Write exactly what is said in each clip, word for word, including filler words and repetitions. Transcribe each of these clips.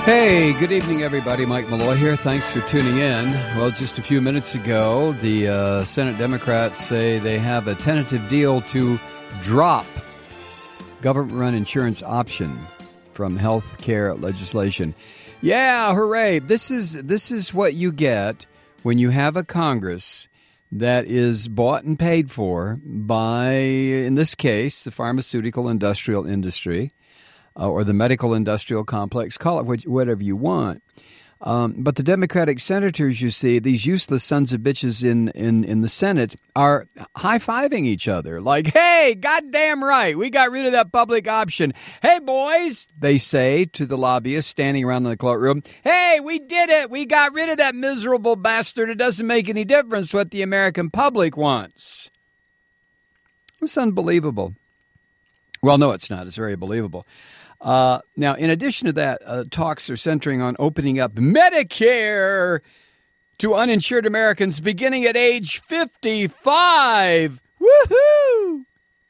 Hey, good evening, everybody. Mike Malloy here. Thanks for tuning in. Well, just a few minutes ago, the uh, Senate Democrats say they have a tentative deal to drop government-run insurance option from health care legislation. Yeah, hooray. This is this is what you get when you have a Congress that is bought and paid for by, in this case, the pharmaceutical industrial industry. Uh, or the medical industrial complex, call it what, whatever you want. Um, but the Democratic senators, you see, these useless sons of bitches in, in, in the Senate are high-fiving each other. Like, hey, goddamn right, we got rid of that public option. Hey, boys, they say to the lobbyists standing around in the courtroom, hey, we did it. We got rid of that miserable bastard. It doesn't make any difference what the American public wants. It's unbelievable. Well, no, it's not. It's very believable. Uh, now, in addition to that, uh, talks are centering on opening up Medicare to uninsured Americans beginning at age fifty-five. Woohoo!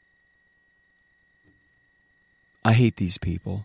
I hate these people.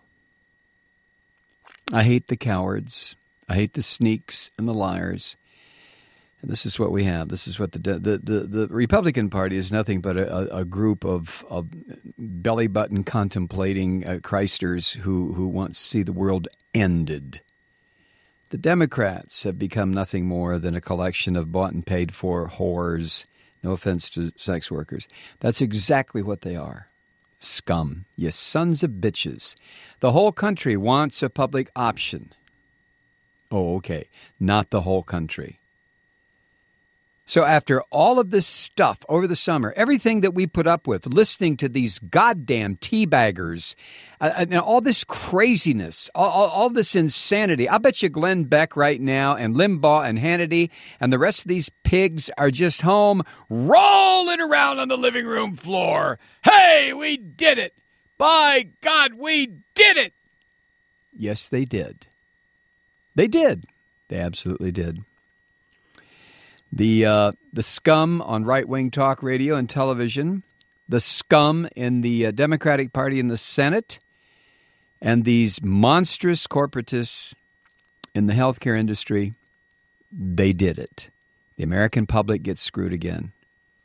I hate the cowards. I hate the sneaks and the liars. And this is what we have. This is what the the the, the Republican Party is nothing but a, a group of, of belly button contemplating uh, Christers who, who want to see the world ended. The Democrats have become nothing more than a collection of bought and paid for whores. No offense to sex workers. That's exactly what they are. Scum. You sons of bitches. The whole country wants a public option. Oh, okay. Not the whole country. So after all of this stuff over the summer, everything that we put up with, listening to these goddamn teabaggers, uh, and all this craziness, all, all, all this insanity, I bet you Glenn Beck right now and Limbaugh and Hannity and the rest of these pigs are just home rolling around on the living room floor. Hey, we did it. By God, we did it. Yes, they did. They did. They absolutely did. The uh, the scum on right-wing talk radio and television, the scum in the uh, Democratic Party in the Senate, and these monstrous corporatists in the healthcare industry, they did it. The American public gets screwed again.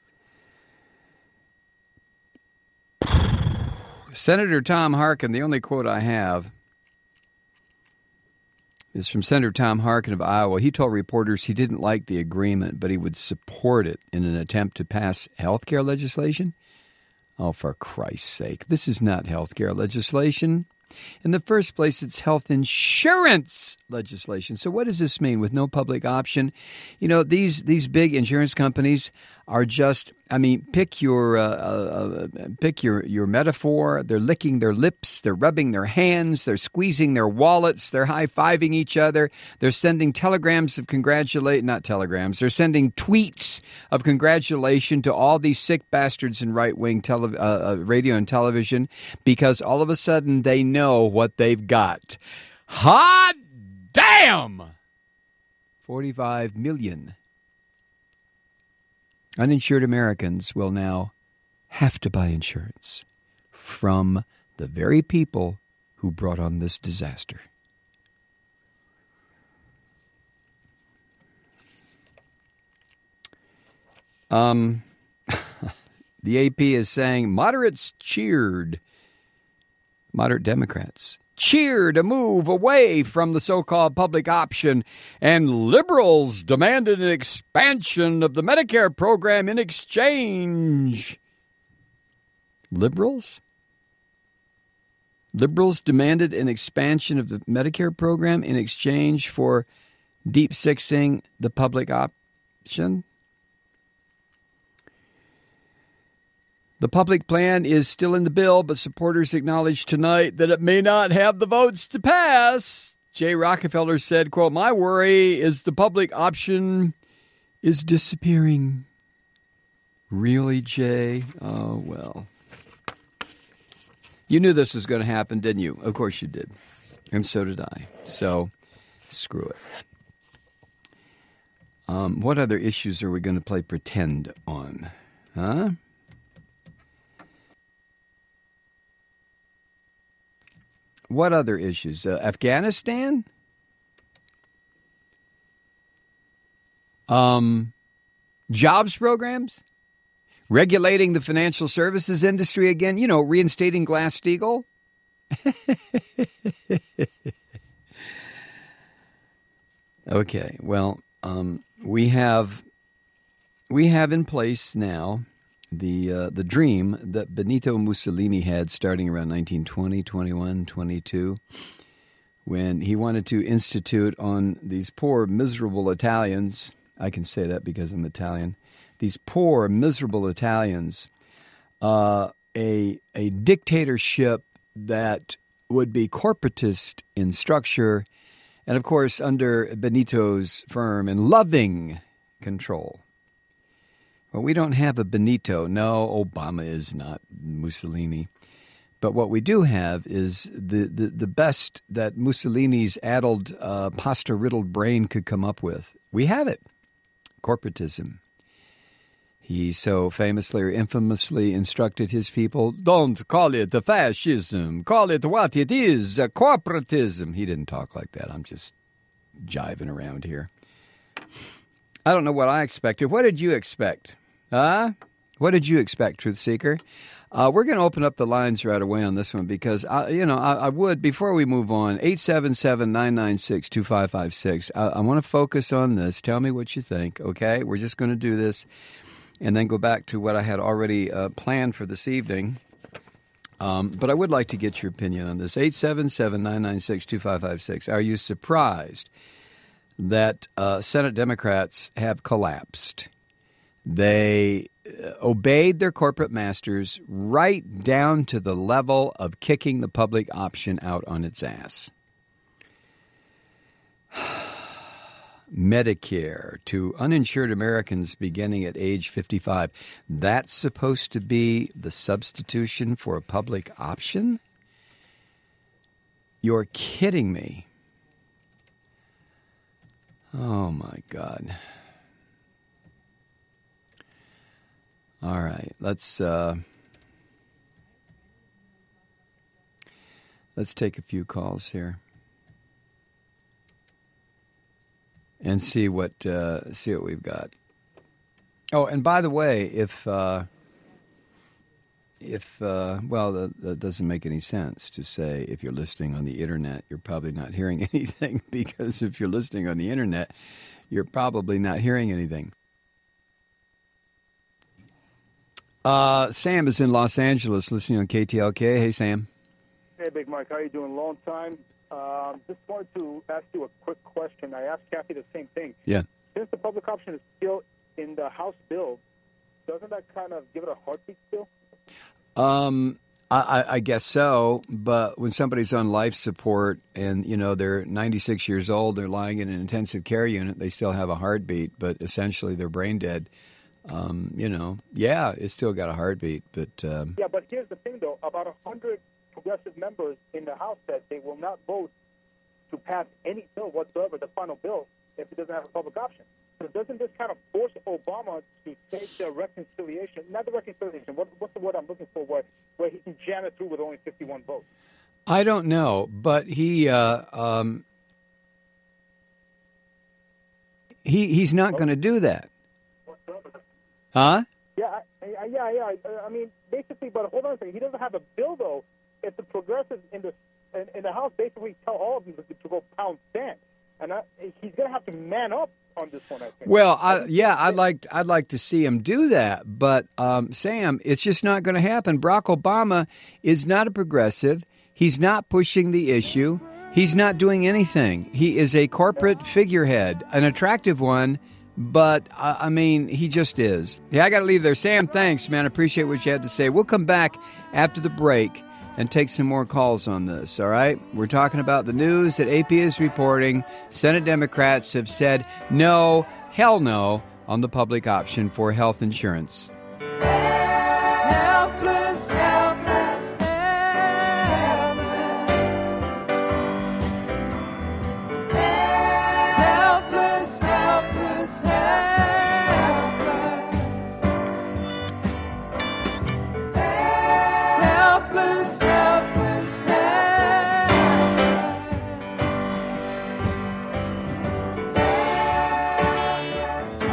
Senator Tom Harkin, the only quote I have, is from Senator Tom Harkin of Iowa. He told reporters he didn't like the agreement, but he would support it in an attempt to pass health care legislation. Oh, for Christ's sake. This is not health care legislation. In the first place, it's health insurance legislation. So what does this mean with no public option? You know, these these big insurance companies are just, I mean, pick your uh, uh, pick your, your metaphor. They're licking their lips. They're rubbing their hands. They're squeezing their wallets. They're high-fiving each other. They're sending telegrams of congratulate, not telegrams. They're sending tweets of congratulation to all these sick bastards in right-wing tele- uh, uh, radio and television because all of a sudden they know what they've got. Hot damn! forty-five million uninsured Americans will now have to buy insurance from the very people who brought on this disaster. Um, the A P is saying moderates cheered, moderate Democrats cheered a move away from the so-called public option, and liberals demanded an expansion of the Medicare program in exchange. Liberals? Liberals demanded an expansion of the Medicare program in exchange for deep-sixing the public option? The public plan is still in the bill, but supporters acknowledged tonight that it may not have the votes to pass. Jay Rockefeller said, quote, "My worry is the public option is disappearing." Really, Jay? Oh, well. You knew this was going to happen, didn't you? Of course you did. And so did I. So, screw it. Um, what other issues are we going to play pretend on? Huh? What other issues? Uh, Afghanistan? Um, jobs programs? Regulating the financial services industry again? You know, reinstating Glass-Steagall? Okay, well, um, we have we have in place now the uh, the dream that Benito Mussolini had starting around nineteen twenty, twenty-one, twenty-two, when he wanted to institute on these poor, miserable Italians. I can say that because I'm Italian. These poor, miserable Italians, uh, a a dictatorship that would be corporatist in structure, and of course under Benito's firm and loving control. Well, we don't have a Benito. No, Obama is not Mussolini. But what we do have is the, the, the best that Mussolini's addled, uh, pasta-riddled brain could come up with. We have it. Corporatism. He so famously or infamously instructed his people, don't call it a fascism. Call it what it is, a corporatism. He didn't talk like that. I'm just jiving around here. I don't know what I expected. What did you expect? Huh? What did you expect, Truth Seeker? Uh, we're going to open up the lines right away on this one because, I, you know, I, I would, before we move on, eight seven seven, nine nine six, two five five six. I, I want to focus on this. Tell me what you think, okay? We're just going to do this and then go back to what I had already uh, planned for this evening. Um, but I would like to get your opinion on this. eight seven seven, nine nine six, two five five six. Are you surprised that uh, Senate Democrats have collapsed? They obeyed their corporate masters right down to the level of kicking the public option out on its ass. Medicare to uninsured Americans beginning at age fifty-five. That's supposed to be the substitution for a public option? You're kidding me. Oh, my God. All right, let's uh, let's take a few calls here and see what uh, see what we've got. Oh, and by the way, if uh, if uh, well, that, that doesn't make any sense to say if you're listening on the internet, you're probably not hearing anything, because if you're listening on the internet, you're probably not hearing anything. Uh, Sam is in Los Angeles listening on K T L K. Hey, Sam. Hey, Big Mike. How you doing? Long time. Uh, just wanted to ask you a quick question. I asked Kathy the same thing. Yeah. Since the public option is still in the House bill, doesn't that kind of give it a heartbeat still? Um, I, I guess so. But when somebody's on life support and, you know, they're ninety-six years old, they're lying in an intensive care unit, they still have a heartbeat, but essentially they're brain dead. Um, you know, yeah, it's still got a heartbeat, but... Um, yeah, but here's the thing, though. About one hundred progressive members in the House said they will not vote to pass any bill whatsoever, the final bill, if it doesn't have a public option. So doesn't this kind of force Obama to take the reconciliation, not the reconciliation, what, what's the word I'm looking for, where, where he can jam it through with only fifty-one votes? I don't know, but he... Uh, um, he he's not going to do that. Huh? Yeah, I, yeah, yeah. I mean, basically, but hold on a second. He doesn't have a bill, though. If the progressives in the in, in the House basically tell all of them to, to go pound sand, and I, he's going to have to man up on this one, I think. Well, I, yeah, I'd like I'd like to see him do that, but um, Sam, it's just not going to happen. Barack Obama is not a progressive. He's not pushing the issue. He's not doing anything. He is a corporate figurehead, an attractive one. But, uh, I mean, he just is. Yeah, I got to leave there. Sam, thanks, man. I appreciate what you had to say. We'll come back after the break and take some more calls on this, all right? We're talking about the news that A P is reporting. Senate Democrats have said no, hell no, on the public option for health insurance. Helpless, helpless, helpless, helpless, helpless, helpless, helpless,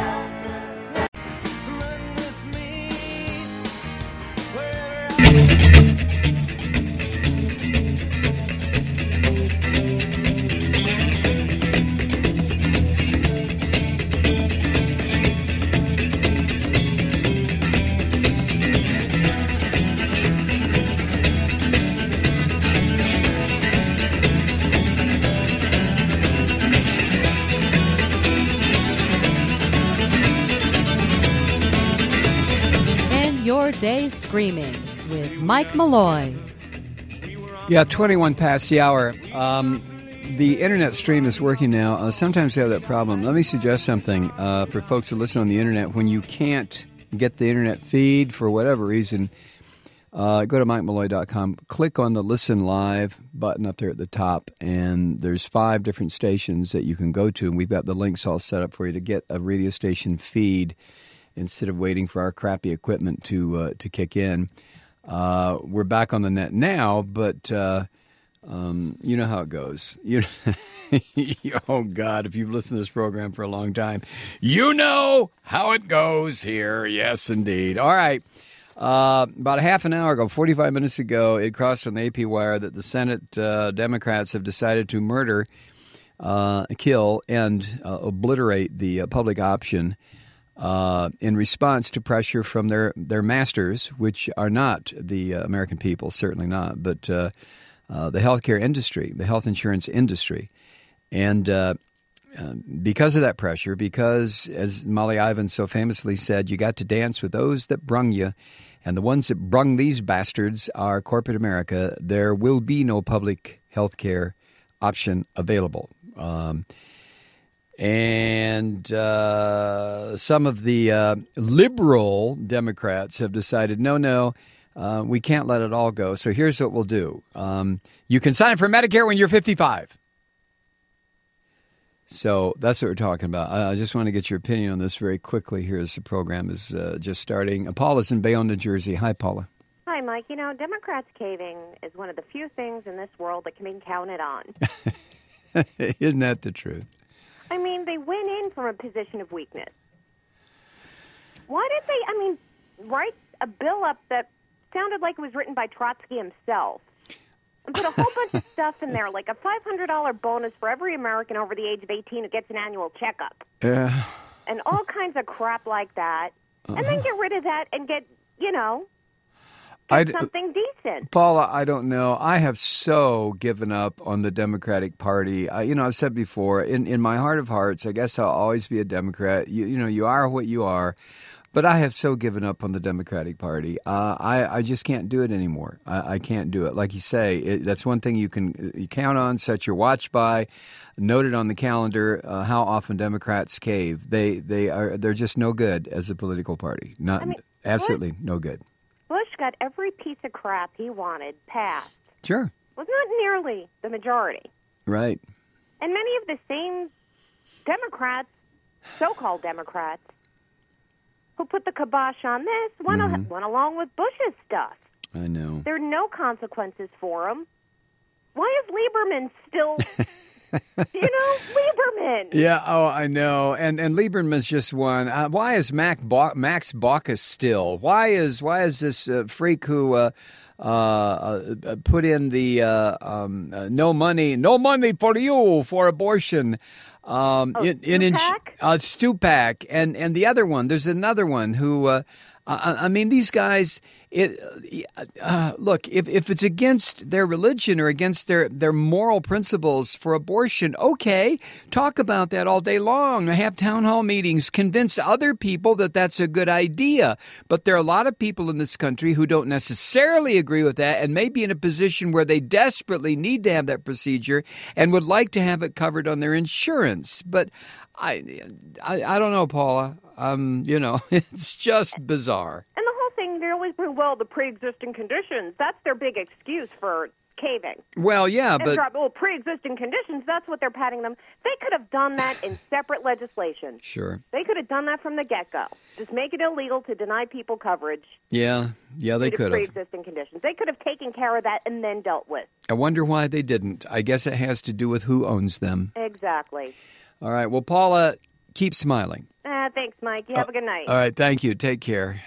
Stay Screaming with Mike Malloy. Yeah, twenty-one past the hour. Um, the internet stream is working now. Uh, sometimes we have that problem. Let me suggest something uh, for folks who listen on the internet. When you can't get the internet feed for whatever reason, uh, go to mike malloy dot com. Click on the Listen Live button up there at the top, and there's five different stations that you can go to, and we've got the links all set up for you to get a radio station feed instead of waiting for our crappy equipment to uh, to kick in. Uh, we're back on the net now, but uh, um, you know how it goes. You, oh, God, if you've listened to this program for a long time, you know how it goes here. Yes, indeed. All right. Uh, about a half an hour ago, forty-five minutes ago, it crossed on the A P wire that the Senate uh, Democrats have decided to murder, uh, kill, and uh, obliterate the uh, public option uh, in response to pressure from their, their masters, which are not the uh, American people, certainly not, but uh, uh, the healthcare industry, the health insurance industry. And uh, uh, because of that pressure, because, as Molly Ivins so famously said, you got to dance with those that brung you. And the ones that brung these bastards are corporate America. There will be no public health care option available. Um, and uh, some of the uh, liberal Democrats have decided, no, no, uh, we can't let it all go. So here's what we'll do. Um, you can sign for Medicare when you're fifty-five. So that's what we're talking about. I just want to get your opinion on this very quickly here as the program is uh, just starting. Paula's in Bayonne, New Jersey. Hi, Paula. Hi, Mike. You know, Democrats caving is one of the few things in this world that can be counted on. Isn't that the truth? I mean, they went in from a position of weakness. Why did they, I mean, write a bill up that sounded like it was written by Trotsky himself? And put a whole bunch of stuff in there, like a five hundred dollars bonus for every American over the age of eighteen who gets an annual checkup. Yeah. And all kinds of crap like that. Uh-huh. And then get rid of that and get, you know, get something decent. Paula, I don't know. I have so given up on the Democratic Party. I, you know, I've said before, in, in my heart of hearts, I guess I'll always be a Democrat. You, you know, you are what you are. But I have so given up on the Democratic Party. Uh, I, I just can't do it anymore. I, I can't do it. Like you say, it, that's one thing you can you count on, set your watch by, note it on the calendar uh, how often Democrats cave. They they are they're just no good as a political party. Not I mean, absolutely Bush, no good. Bush got every piece of crap he wanted passed. Sure. Was not nearly the majority. Right. And many of the same Democrats, so-called Democrats, who put the kibosh on this, went, mm-hmm. a, went along with Bush's stuff. I know. There are no consequences for him. Why is Lieberman still, you know, Lieberman? Yeah, oh, I know. And and Lieberman's just one. Uh, why is Mac ba- Max Baucus still? Why is why is this uh, freak who uh, uh, uh, put in the uh, um, uh, no money, no money for you for abortion? Um, oh, in, in, in uh, Stupak and, and the other one, there's another one who, uh, I, I mean, these guys, it, uh, look, if, if it's against their religion or against their, their moral principles for abortion, okay, talk about that all day long. Have town hall meetings, convince other people that that's a good idea. But there are a lot of people in this country who don't necessarily agree with that and may be in a position where they desperately need to have that procedure and would like to have it covered on their insurance. But I, I, I don't know, Paula. Um, you know, it's just bizarre. And the whole thing, they always bring, well, the pre-existing conditions. That's their big excuse for caving. Well, yeah, but... Well, pre-existing conditions, that's what they're patting them. They could have done that in separate legislation. Sure. They could have done that from the get-go. Just make it illegal to deny people coverage. Yeah, yeah, they could have. Pre-existing conditions. They could have taken care of that and then dealt with. I wonder why they didn't. I guess it has to do with who owns them. Exactly. All right, well, Paula, keep smiling. Uh, thanks, Mike. You have uh, a good night. All right, thank you. Take care.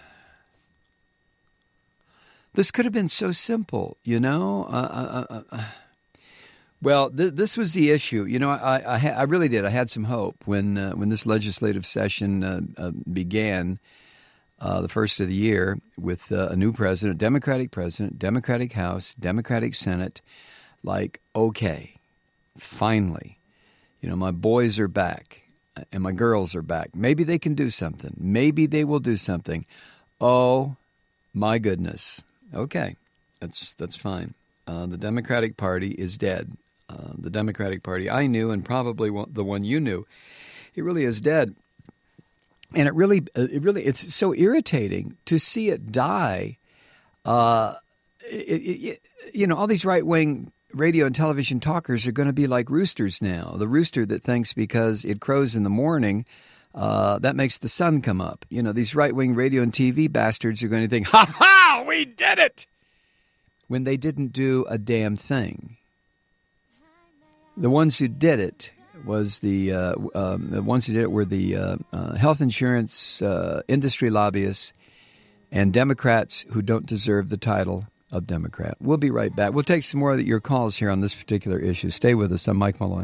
This could have been so simple, you know? Uh, uh, uh, well, th- this was the issue. You know, I I, ha- I really did. I had some hope when uh, when this legislative session uh, uh, began, uh, the first of the year, with uh, a new president, Democratic president, Democratic House, Democratic Senate. Like, okay, finally, you know, my boys are back. And my girls are back. Maybe they can do something. Maybe they will do something. Oh, My goodness. Okay, that's that's fine. Uh, the Democratic Party is dead. Uh, the Democratic Party I knew, and probably one, the one you knew, it really is dead. And it really, it really, it's so irritating to see it die. Uh, it, it, you know, all these right-wing radio and television talkers are going to be like roosters now. The rooster that thinks because it crows in the morning, uh, that makes the sun come up. You know, these right-wing radio and T V bastards are going to think, ha ha, we did it, when they didn't do a damn thing. The ones who did it was the uh, um, the ones who did it were the uh, uh, health insurance uh, industry lobbyists and Democrats who don't deserve the title of Democrat. We'll be right back. We'll take some more of your calls here on this particular issue. Stay with us. I'm Mike Malloy.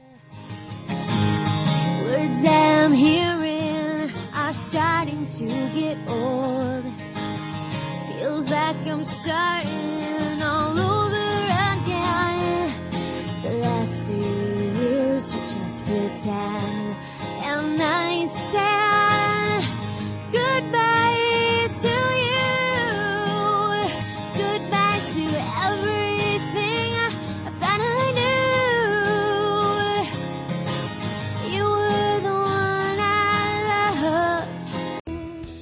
Words I'm hearing are starting to get old. Feels like I'm starting all over again. The last three years were just pretend, and I said goodbye to you, goodbye to everything I thought I knew. You were the one I loved.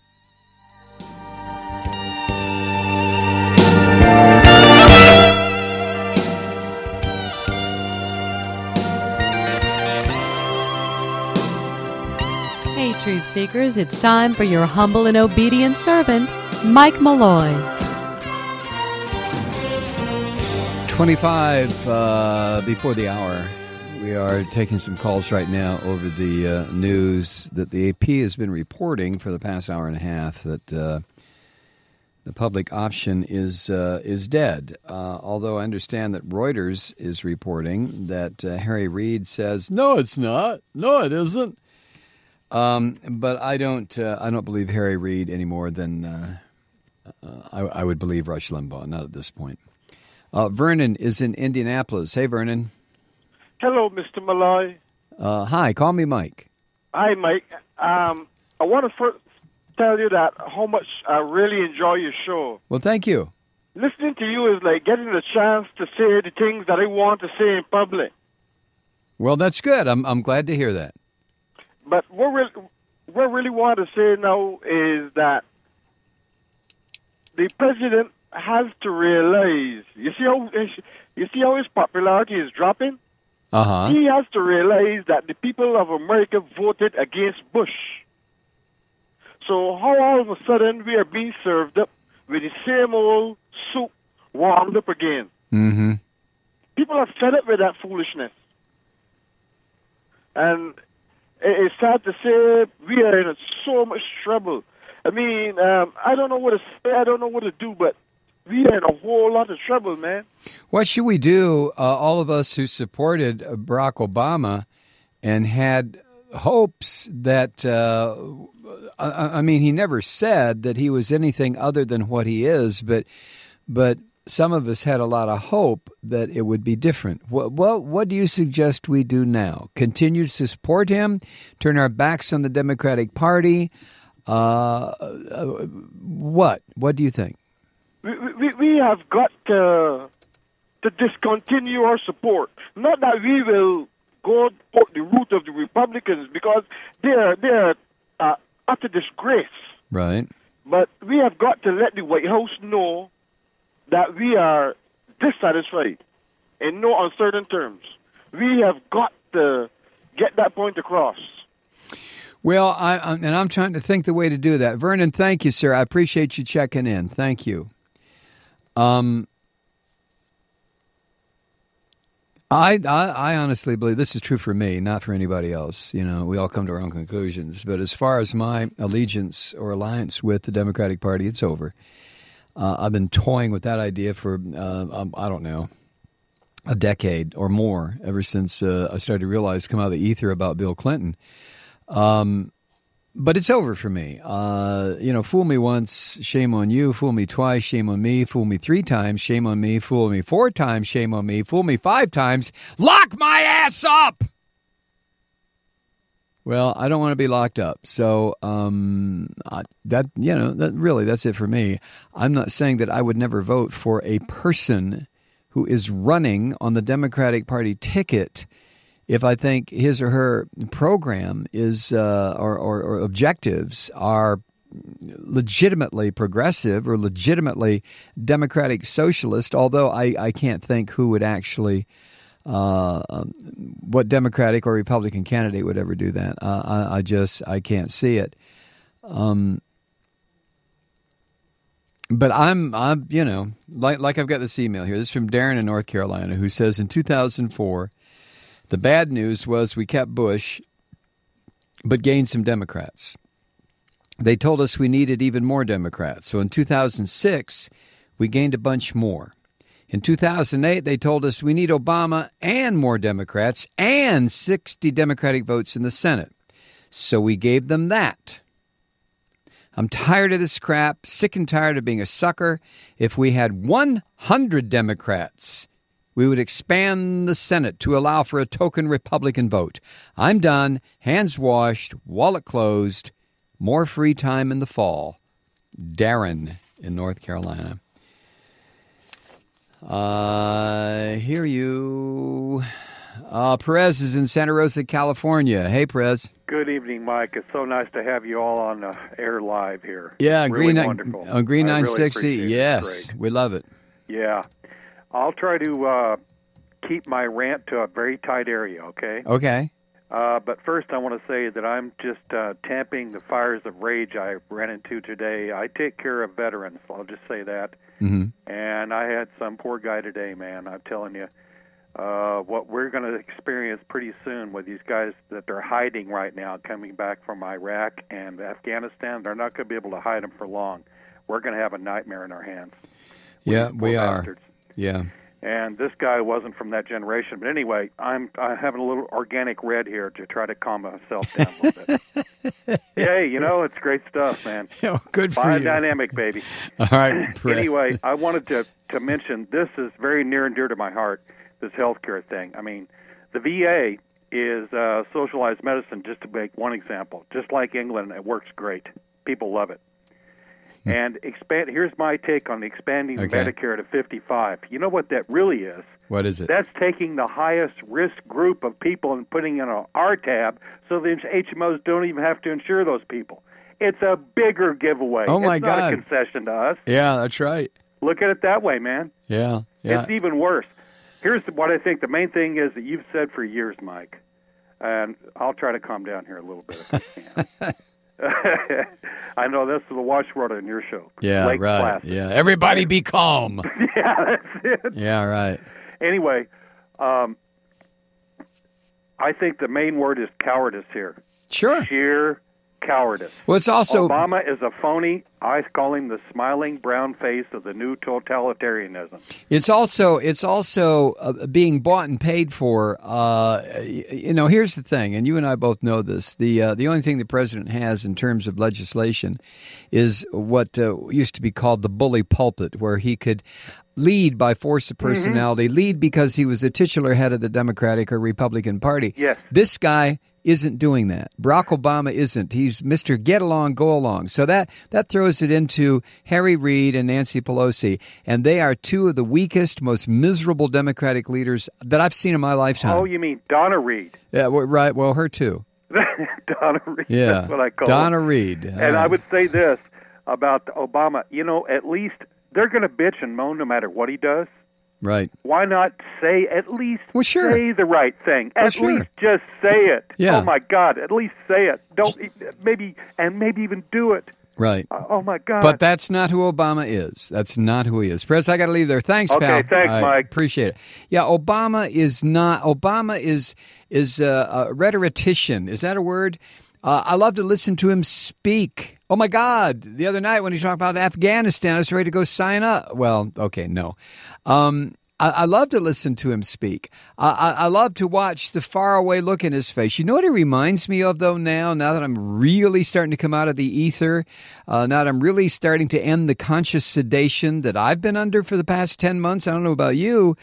Hey, Truth Seekers, it's time for your humble and obedient servant, Mike Malloy. twenty-five uh, before the hour. We are taking some calls right now over the uh, news that the A P has been reporting for the past hour and a half that uh, the public option is uh, is dead. Uh, although I understand that Reuters is reporting that uh, Harry Reid says, no, it's not. No, it isn't. Um, but I don't. Uh, I don't believe Harry Reid any more than uh, uh, I, I would believe Rush Limbaugh. Not at this point. Uh, Vernon is in Indianapolis. Hey, Vernon. Hello, Mister Malloy. Uh, hi. Call me Mike. Hi, Mike. Um, I want to first tell you that how much I really enjoy your show. Well, thank you. Listening to you is like getting the chance to say the things that I want to say in public. Well, that's good. I'm I'm glad to hear that. But what really, what I really want to say now is that the president has to realize. You see how you see how his popularity is dropping. Uh huh. He has to realize that the people of America voted against Bush. So how all of a sudden we are being served up with the same old soup warmed up again? Mm-hmm. People are fed up with that foolishness, and it's sad to say we are in so much trouble. I mean, um, I don't know what to say. I don't know what to do, but we are in a whole lot of trouble, man. What should we do, uh, all of us who supported Barack Obama and had hopes that, uh, I, I mean, he never said that he was anything other than what he is, but but some of us had a lot of hope that it would be different. What, what, what do you suggest we do now? Continue to support him? Turn our backs on the Democratic Party? Uh, uh, what? What do you think? We, we, we have got to, to discontinue our support. Not that we will go for the route of the Republicans, because they're, they're uh, utter disgrace. Right. But we have got to let the White House know that we are dissatisfied in no uncertain terms. We have got to get that point across. Well, I, I, and I'm trying to think the way to do that. Vernon, thank you, sir. I appreciate you checking in. Thank you. Um, I, I, I honestly believe this is true for me, not for anybody else. You know, we all come to our own conclusions. But as far as my allegiance or alliance with the Democratic Party, it's over. Uh, I've been toying with that idea for, uh, um, I don't know, a decade or more, ever since uh, I started to realize, come out of the ether about Bill Clinton. Um, but it's over for me. Uh, you know, fool me once, shame on you. Fool me twice, shame on me. Fool me three times, shame on me. Fool me four times, shame on me. Fool me five times, lock my ass up! Well, I don't want to be locked up. So um, I, that you know, that really, that's it for me. I'm not saying that I would never vote for a person who is running on the Democratic Party ticket if I think his or her program is uh, or, or, or objectives are legitimately progressive or legitimately democratic socialist, although I, I can't think who would actually, uh, um, what Democratic or Republican candidate would ever do that. Uh, I, I just, I can't see it. Um, but I'm, I'm, you know, like, like I've got this email here. This is from Darren in North Carolina, who says in two thousand four, the bad news was we kept Bush, but gained some Democrats. They told us we needed even more Democrats. So in two thousand six, we gained a bunch more. In two thousand eight, they told us we need Obama and more Democrats and sixty Democratic votes in the Senate. So we gave them that. I'm tired of this crap, sick and tired of being a sucker. If we had one hundred Democrats, we would expand the Senate to allow for a token Republican vote. I'm done, hands washed, wallet closed. More free time in the fall. Darren in North Carolina. I uh, hear you. Uh, Perez is in Santa Rosa, California. Hey, Perez. Good evening, Mike. It's so nice to have you all on uh, air live here. Yeah, really Green wonderful. On Green I nine sixty. Really yes, we love it. Yeah. I'll try to uh, keep my rant to a very tight area, okay? Okay. Uh, but first, I want to say that I'm just uh, tamping the fires of rage I ran into today. I take care of veterans. I'll just say that. Mm-hmm. And I had some poor guy today, man. I'm telling you, uh, what we're going to experience pretty soon with these guys that they're hiding right now, coming back from Iraq and Afghanistan, they're not going to be able to hide them for long. We're going to have a nightmare in our hands. Yeah, we are. Bastards. Yeah. And this guy wasn't from that generation. But anyway, I'm I'm having a little organic red here to try to calm myself down a little bit. Hey, you know, it's great stuff, man. Oh, good for you. Biodynamic, baby. All right. Anyway, I wanted to, to mention this is very near and dear to my heart, this healthcare thing. I mean, the V A is uh, socialized medicine, just to make one example. Just like England, it works great. People love it. And expand. Here's my take on expanding okay. Medicare to fifty-five. You know what that really is? What is it? That's taking the highest risk group of people and putting in a R tab so the H M Os don't even have to insure those people. It's a bigger giveaway. Oh, my it's God. It's not a concession to us. Yeah, that's right. Look at it that way, man. Yeah, yeah. It's even worse. Here's what I think the main thing is that you've said for years, Mike, and I'll try to calm down here a little bit if I can. I know this is the watchword on your show. Yeah, Lake right. Placid. Yeah, everybody be calm. Yeah, that's it. Yeah, right. Anyway, um, I think the main word is cowardice here. Sure. Sheer cowardice. Well, it's also Obama is a phony. I call him the smiling brown face of the new totalitarianism. It's also it's also uh, being bought and paid for. Uh, you know, here's the thing, and you and I both know this. The uh, the only thing the president has in terms of legislation is what uh, used to be called the bully pulpit, where he could lead by force of personality, mm-hmm. lead because he was a titular head of the Democratic or Republican Party. Yes. This guy isn't doing that. Barack Obama isn't. He's Mister Get Along, Go Along. So that, that throws it into Harry Reid and Nancy Pelosi, and they are two of the weakest, most miserable Democratic leaders that I've seen in my lifetime. Oh, you mean Donna Reid? Yeah, well, right. Well, her too. Donna Reid. Yeah, that's what I call Donna her. Reid. And uh, I would say this about Obama. You know, at least they're going to bitch and moan no matter what he does. Right. Why not say at least well, sure. say the right thing? At well, sure. least just say it. Yeah. Oh my God! At least say it. Don't maybe and maybe even do it. Right. Uh, oh my God! But that's not who Obama is. That's not who he is. Press, I got to leave there. Thanks, okay, pal. Okay, thanks, I Mike. Appreciate it. Yeah, Obama is not. Obama is is a, a rhetorician. Is that a word? Uh, I love to listen to him speak. Oh, my God. The other night when he talked about Afghanistan, I was ready to go sign up. Well, okay, no. Um, I, I love to listen to him speak. I, I, I love to watch the faraway look in his face. You know what he reminds me of, though, now, now that I'm really starting to come out of the ether, uh, now that I'm really starting to end the conscious sedation that I've been under for the past ten months? I don't know about you,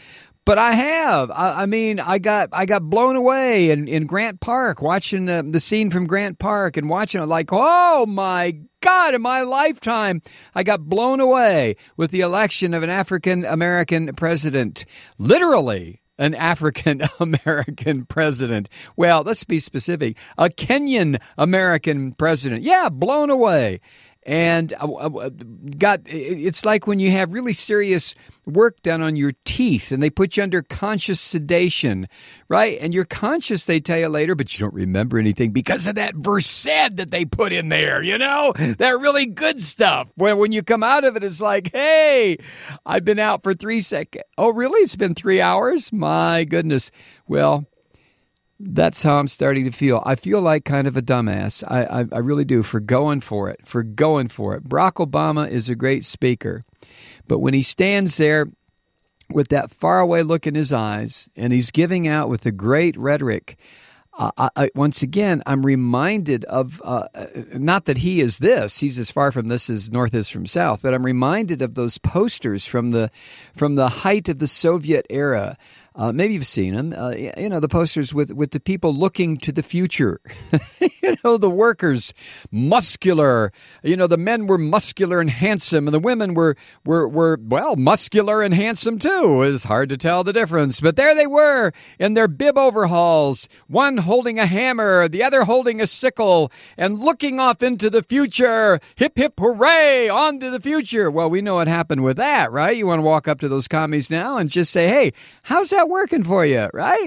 But I have. I, I mean, I got I got blown away in, in Grant Park, watching uh, the scene from Grant Park and watching it like, oh, my God, in my lifetime, I got blown away with the election of an African-American president. Literally, an African-American president. Well, let's be specific. A Kenyan-American president. Yeah, blown away. And uh, got it's like when you have really serious work done on your teeth and they put you under conscious sedation, right? And you're conscious, they tell you later, but you don't remember anything because of that Versed that they put in there, you know? That really good stuff. When, when you come out of it, it's like, hey, I've been out for three seconds. Oh, really? It's been three hours? My goodness. Well, that's how I'm starting to feel. I feel like kind of a dumbass. I, I, I really do, for going for it, for going for it. Barack Obama is a great speaker, but when he stands there with that faraway look in his eyes and he's giving out with the great rhetoric, uh, I, I, once again, I'm reminded of, uh, not that he is this, he's as far from this as North is from South, but I'm reminded of those posters from the from the height of the Soviet era. Uh, maybe you've seen them, uh, you know, the posters with, with the people looking to the future. You know, the workers, muscular. You know, the men were muscular and handsome, and the women were, were, were well, muscular and handsome, too. It's hard to tell the difference. But there they were in their bib overhauls, one holding a hammer, the other holding a sickle, and looking off into the future. Hip, hip, hooray, on to the future. Well, we know what happened with that, right? You want to walk up to those commies now and just say, hey, how's that working for you, right?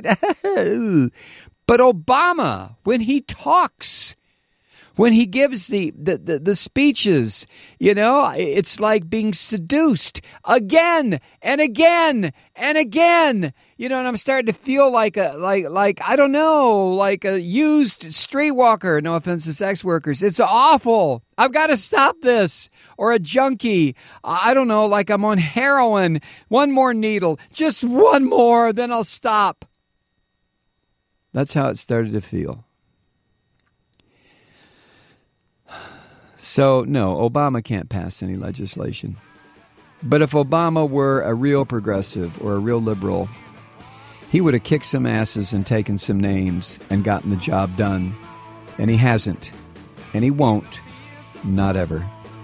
But Obama, when he talks, when he gives the, the, the, the speeches, you know, it's like being seduced again and again and again. You know, and I'm starting to feel like a, like, like, I don't know, like a used streetwalker. No offense to sex workers. It's awful. I've got to stop this. Or a junkie. I don't know, like I'm on heroin. One more needle. Just one more, then I'll stop. That's how it started to feel. So, no, Obama can't pass any legislation. But if Obama were a real progressive or a real liberal, he would have kicked some asses and taken some names and gotten the job done. And he hasn't. And he won't. Not ever.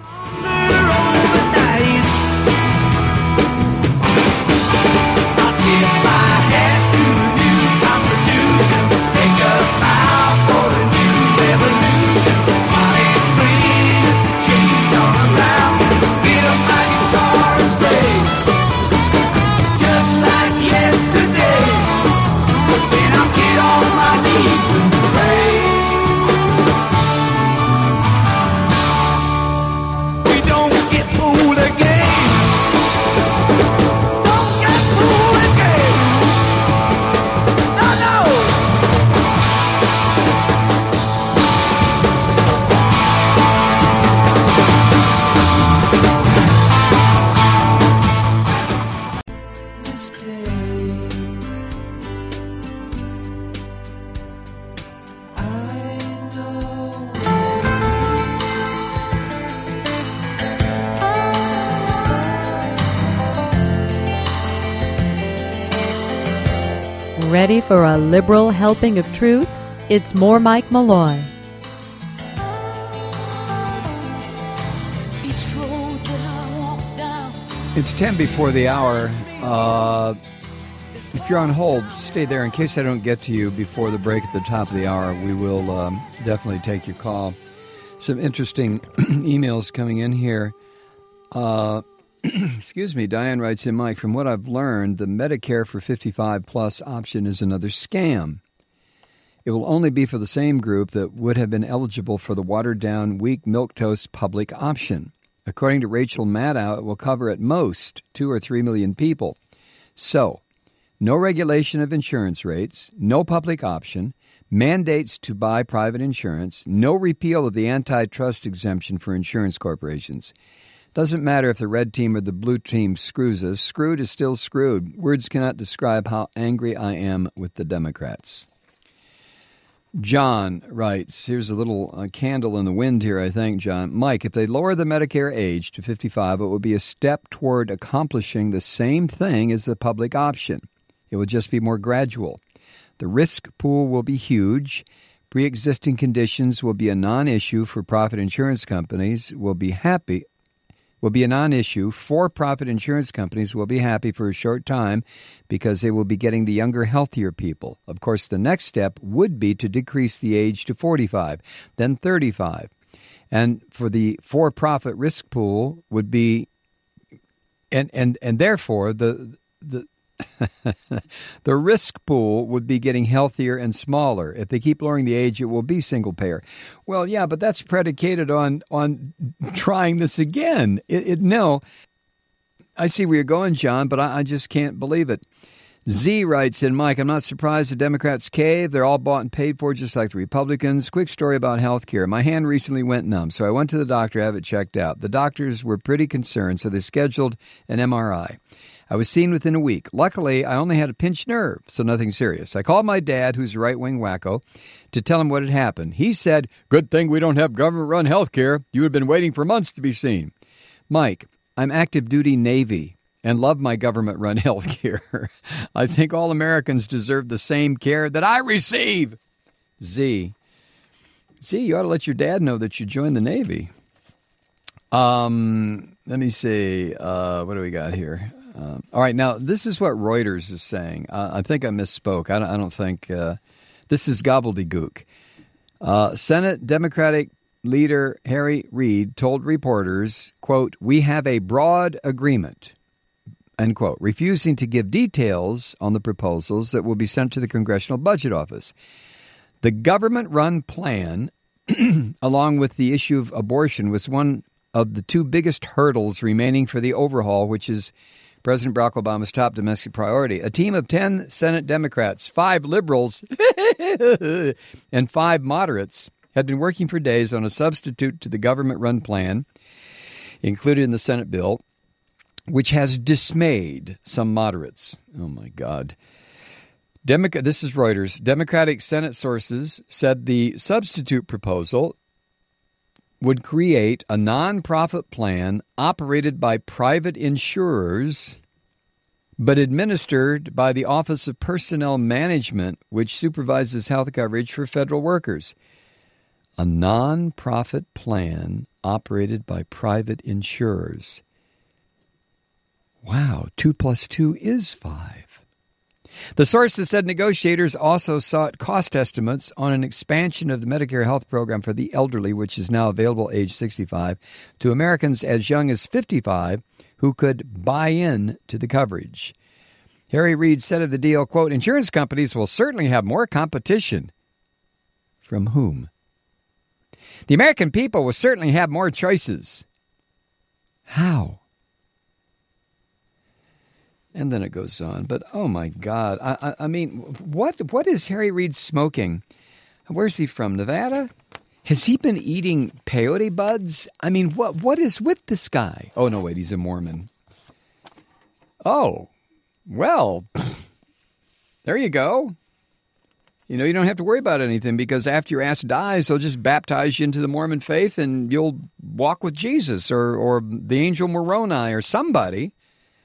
Ready for a liberal helping of truth? It's more Mike Malloy. It's ten before the hour. Uh, if you're on hold, stay there. In case I don't get to you before the break at the top of the hour, we will um, definitely take your call. Some interesting emails coming in here. Uh, excuse me, Diane writes in, Mike, from what I've learned, the Medicare for fifty-five plus option is another scam. It will only be for the same group that would have been eligible for the watered-down weak milquetoast public option. According to Rachel Maddow, it will cover at most two or three million people. So, no regulation of insurance rates, no public option, mandates to buy private insurance, no repeal of the antitrust exemption for insurance corporations. Doesn't matter if the red team or the blue team screws us. Screwed is still screwed. Words cannot describe how angry I am with the Democrats. John writes, here's a little uh, candle in the wind here, I think, John. Mike, if they lower the Medicare age to fifty-five, it would be a step toward accomplishing the same thing as the public option. It will just be more gradual. The risk pool will be huge. Pre-existing conditions will be a non-issue for profit insurance companies. Will be happy. Will be a non-issue. For-profit insurance companies will be happy for a short time because they will be getting the younger, healthier people. Of course, the next step would be to decrease the age to forty-five, then thirty-five. And for the for-profit risk pool would be, and and, and therefore the the the risk pool would be getting healthier and smaller. If they keep lowering the age, it will be single payer. Well, yeah, but that's predicated on on trying this again. It, it no, I see where you're going, John, but I, I just can't believe it. Z writes in, Mike, I'm not surprised the Democrats cave. They're all bought and paid for just like the Republicans. Quick story about health care. My hand recently went numb, so I went to the doctor to have it checked out. The doctors were pretty concerned, so they scheduled an M R I. I was seen within a week. Luckily, I only had a pinched nerve, so nothing serious. I called my dad, who's a right-wing wacko, to tell him what had happened. He said, good thing we don't have government-run health care. You would have been waiting for months to be seen. Mike, I'm active-duty Navy and love my government-run health care. I think all Americans deserve the same care that I receive. Z. Z, you ought to let your dad know that you joined the Navy. Um, let me see. Uh, what do we got here? Um, all right, now, this is what Reuters is saying. Uh, I think I misspoke. I don't, I don't think uh, this is gobbledygook. Uh, Senate Democratic leader Harry Reid told reporters, quote, we have a broad agreement, end quote, refusing to give details on the proposals that will be sent to the Congressional Budget Office. The government-run plan, along with the issue of abortion, was one of the two biggest hurdles remaining for the overhaul, which is President Barack Obama's top domestic priority. A team of ten Senate Democrats, five liberals, and five moderates had been working for days on a substitute to the government-run plan included in the Senate bill, which has dismayed some moderates. Oh, my God. Demo- this is Reuters. Democratic Senate sources said the substitute proposal would create a nonprofit plan operated by private insurers, but administered by the Office of Personnel Management, which supervises health coverage for federal workers. A nonprofit plan operated by private insurers. Wow, two plus two is five. The sources said negotiators also sought cost estimates on an expansion of the Medicare health program for the elderly, which is now available age sixty-five, to Americans as young as fifty-five who could buy in to the coverage. Harry Reid said of the deal, quote, insurance companies will certainly have more competition. From whom? The American people will certainly have more choices. How? And then it goes on. But, oh, my God. I, I, I mean, what what is Harry Reid smoking? Where's he from? Nevada? Has he been eating peyote buds? I mean, what what is with this guy? Oh, no, wait, he's a Mormon. Oh, well, there you go. You know, you don't have to worry about anything because after your ass dies, they'll just baptize you into the Mormon faith and you'll walk with Jesus or, or the angel Moroni or somebody.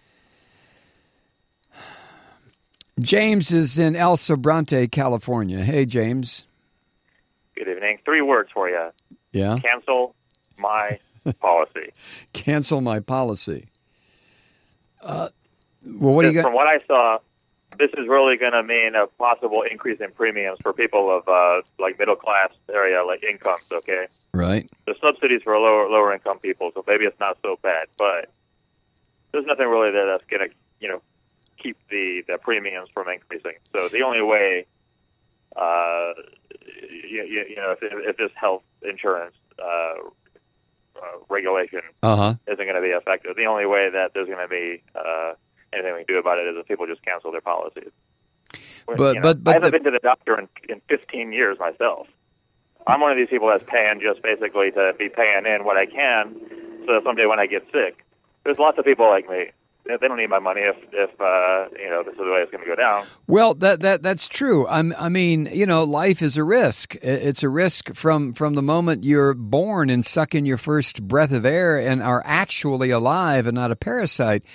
James is in El Sobrante, California. Hey, James. Good evening. Three words for you. Yeah? Cancel my policy. Cancel my policy. Uh, well, what do you got? From what I saw, this is really going to mean a possible increase in premiums for people of, uh, like, middle-class area, like, incomes, okay? Right. The subsidies for lower lower income people, so maybe it's not so bad. But there's nothing really there that's going to, you know, keep the, the premiums from increasing. So the only way, uh, you, you, you know, if, if this health insurance uh, uh, regulation uh-huh. isn't going to be effective, the only way that there's going to be uh, anything we can do about it is if people just cancel their policies. But, you know, but, but I haven't the... been to the doctor in, in fifteen years myself. I'm one of these people that's paying just basically to be paying in what I can so that someday when I get sick, there's lots of people like me. They don't need my money if, if uh, you know, this is the way it's going to go down. Well, that that that's true. I'm, I mean, you know, life is a risk. It's a risk from, from the moment you're born and suck in your first breath of air and are actually alive and not a parasite.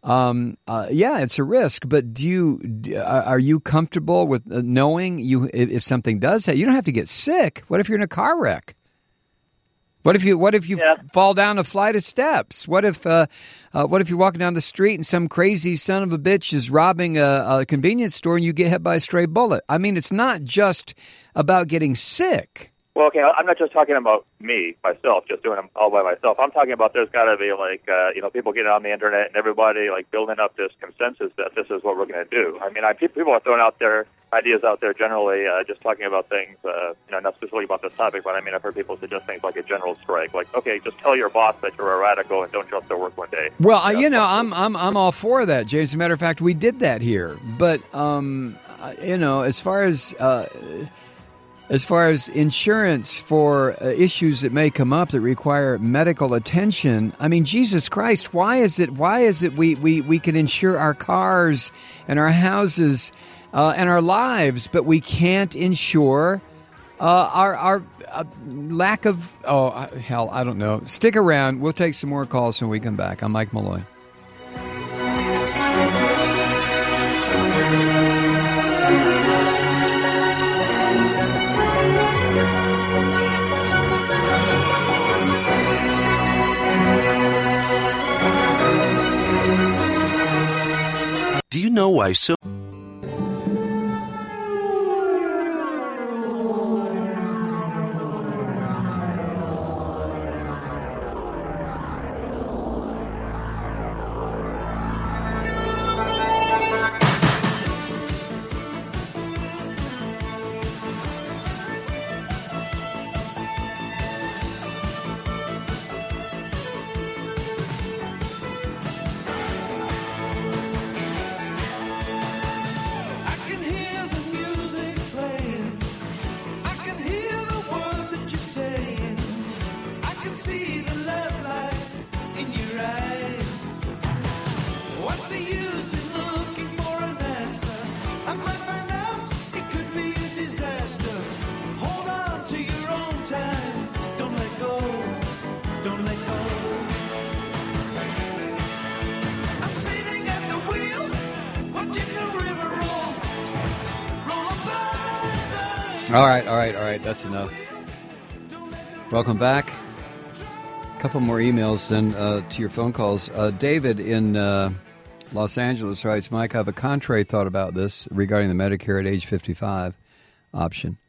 Um, uh, yeah, it's a risk, but do you d- are you comfortable with uh, knowing you if, if something does happen, you don't have to get sick? What if you're in a car wreck? What if you what if you Yeah. fall down a flight of steps? What if uh, uh, what if you're walking down the street and some crazy son of a bitch is robbing a, a convenience store and you get hit by a stray bullet? I mean, it's not just about getting sick. Well, okay, I'm not just talking about me, myself, just doing them all by myself. I'm talking about there's got to be, like, uh, you know, people getting on the Internet and everybody, like, building up this consensus that this is what we're going to do. I mean, I, people are throwing out their ideas out there generally, uh, just talking about things, uh, you know, not specifically about this topic, but I mean, I've heard people suggest things like a general strike. Like, okay, just tell your boss that you're a radical and don't show up to work one day. Well, uh, you know, I'm I'm I'm all for that, James. As a matter of fact, we did that here. But um, uh, you know, as far as uh, as far as insurance for uh, issues that may come up that require medical attention, I mean, Jesus Christ, why is it why is it we we, we can insure our cars and our houses uh, and our lives, but we can't insure uh, our our uh, lack of oh hell, I don't know. Stick around. We'll take some more calls when we come back. I'm Mike Malloy. Do you know why so... All right, all right, all right. That's enough. Welcome back. A couple more emails then uh, to your phone calls. Uh, David in uh, Los Angeles writes, Mike, I have a contrary thought about this regarding the Medicare at age fifty-five option.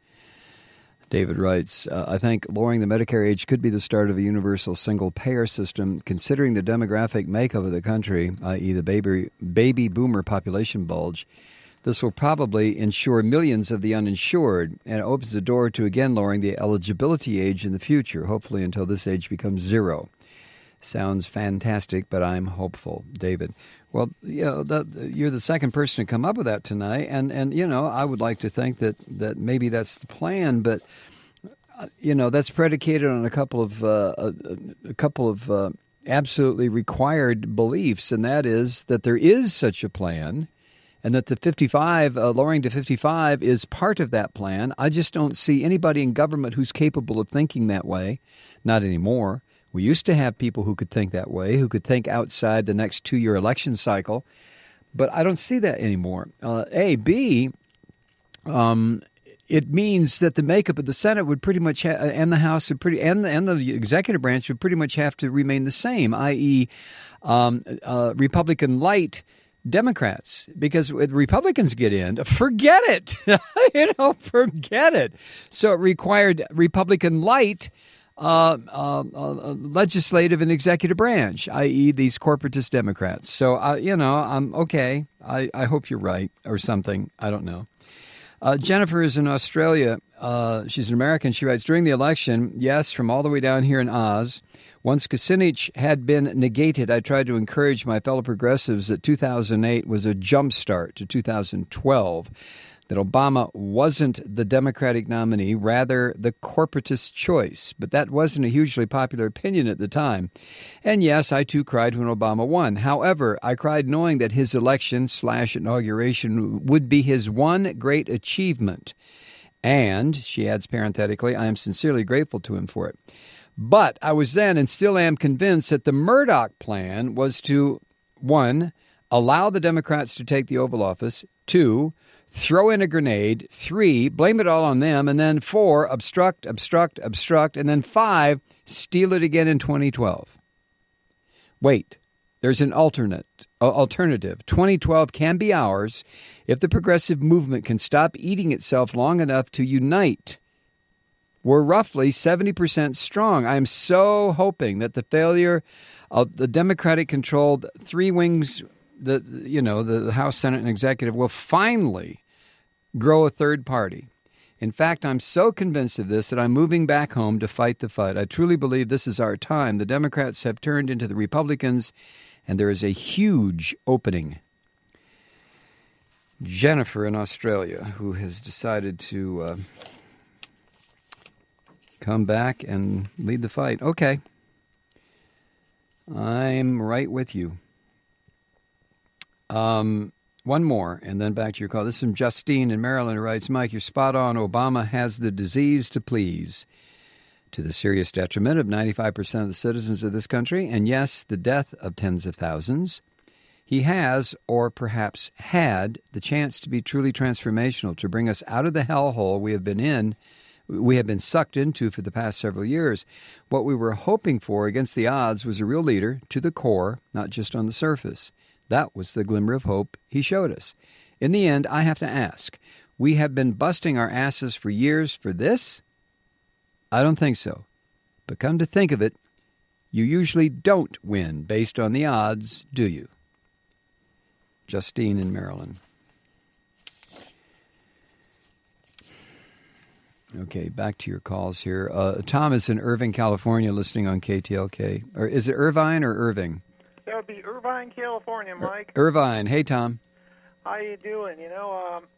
David writes, uh, I think lowering the Medicare age could be the start of a universal single-payer system, considering the demographic makeup of the country, that is the baby, baby boomer population bulge. This will probably insure millions of the uninsured, and it opens the door to again lowering the eligibility age in the future, hopefully until this age becomes zero. Sounds fantastic, but I'm hopeful. David. Well, you know, that, you're the second person to come up with that tonight, and, and you know, I would like to think that, that maybe that's the plan, but, uh, you know, that's predicated on a couple of, uh, a, a couple of uh, absolutely required beliefs, and that is that there is such a plan, and that the fifty-five, uh, lowering to fifty-five is part of that plan. I just don't see anybody in government who's capable of thinking that way. Not anymore. We used to have people who could think that way, who could think outside the next two-year election cycle, but I don't see that anymore. Uh, A. B, um, it means that the makeup of the Senate would pretty much, ha- and the House would pretty, and the, and the executive branch would pretty much have to remain the same, that is, um, uh, Republican light Democrats, because when Republicans get in, forget it. you know, forget it. So it required Republican light uh, uh, uh, legislative and executive branch, that is these corporatist Democrats. So, uh, you know, I'm okay. I, I hope you're right or something. I don't know. Uh, Jennifer is in Australia. Uh, she's an American. She writes, during the election, yes, from all the way down here in Oz, once Kucinich had been negated, I tried to encourage my fellow progressives that two thousand eight was a jump start to two thousand twelve, that Obama wasn't the Democratic nominee, rather the corporatist choice. But that wasn't a hugely popular opinion at the time. And yes, I too cried when Obama won. However, I cried knowing that his election slash inauguration would be his one great achievement. And, she adds parenthetically, I am sincerely grateful to him for it. But I was then and still am convinced that the Murdoch plan was to, one, allow the Democrats to take the Oval Office. Two, throw in a grenade. Three, blame it all on them. And then four, obstruct, obstruct, obstruct. And then five, steal it again in twenty twelve. Wait, there's an alternate uh, alternative. twenty twelve can be ours if the progressive movement can stop eating itself long enough to unite. We're roughly seventy percent strong. I am so hoping that the failure of the Democratic-controlled three wings, the you know, the House, Senate, and Executive will finally grow a third party. In fact, I'm so convinced of this that I'm moving back home to fight the fight. I truly believe this is our time. The Democrats have turned into the Republicans, and there is a huge opening. Jennifer in Australia, who has decided to uh, come back and lead the fight. Okay. I'm right with you. Um, one more, and then back to your call. This is from Justine in Maryland, who writes, Mike, you're spot on. Obama has the disease to please, to the serious detriment of ninety-five percent of the citizens of this country, and yes, the death of tens of thousands. He has, or perhaps had, the chance to be truly transformational, to bring us out of the hellhole we have been in, we have been sucked into for the past several years. What we were hoping for against the odds was a real leader to the core, not just on the surface. That was the glimmer of hope he showed us. In the end, I have to ask, we have been busting our asses for years for this? I don't think so. But come to think of it, you usually don't win based on the odds, do you? Justine in Maryland. Okay, back to your calls here. Uh, Tom is in Irvine, California, listening on K T L K. Or is it Irvine or Irving? That would be Irvine, California, Mike. Ir- Irvine. Hey, Tom. How you doing? You know, um,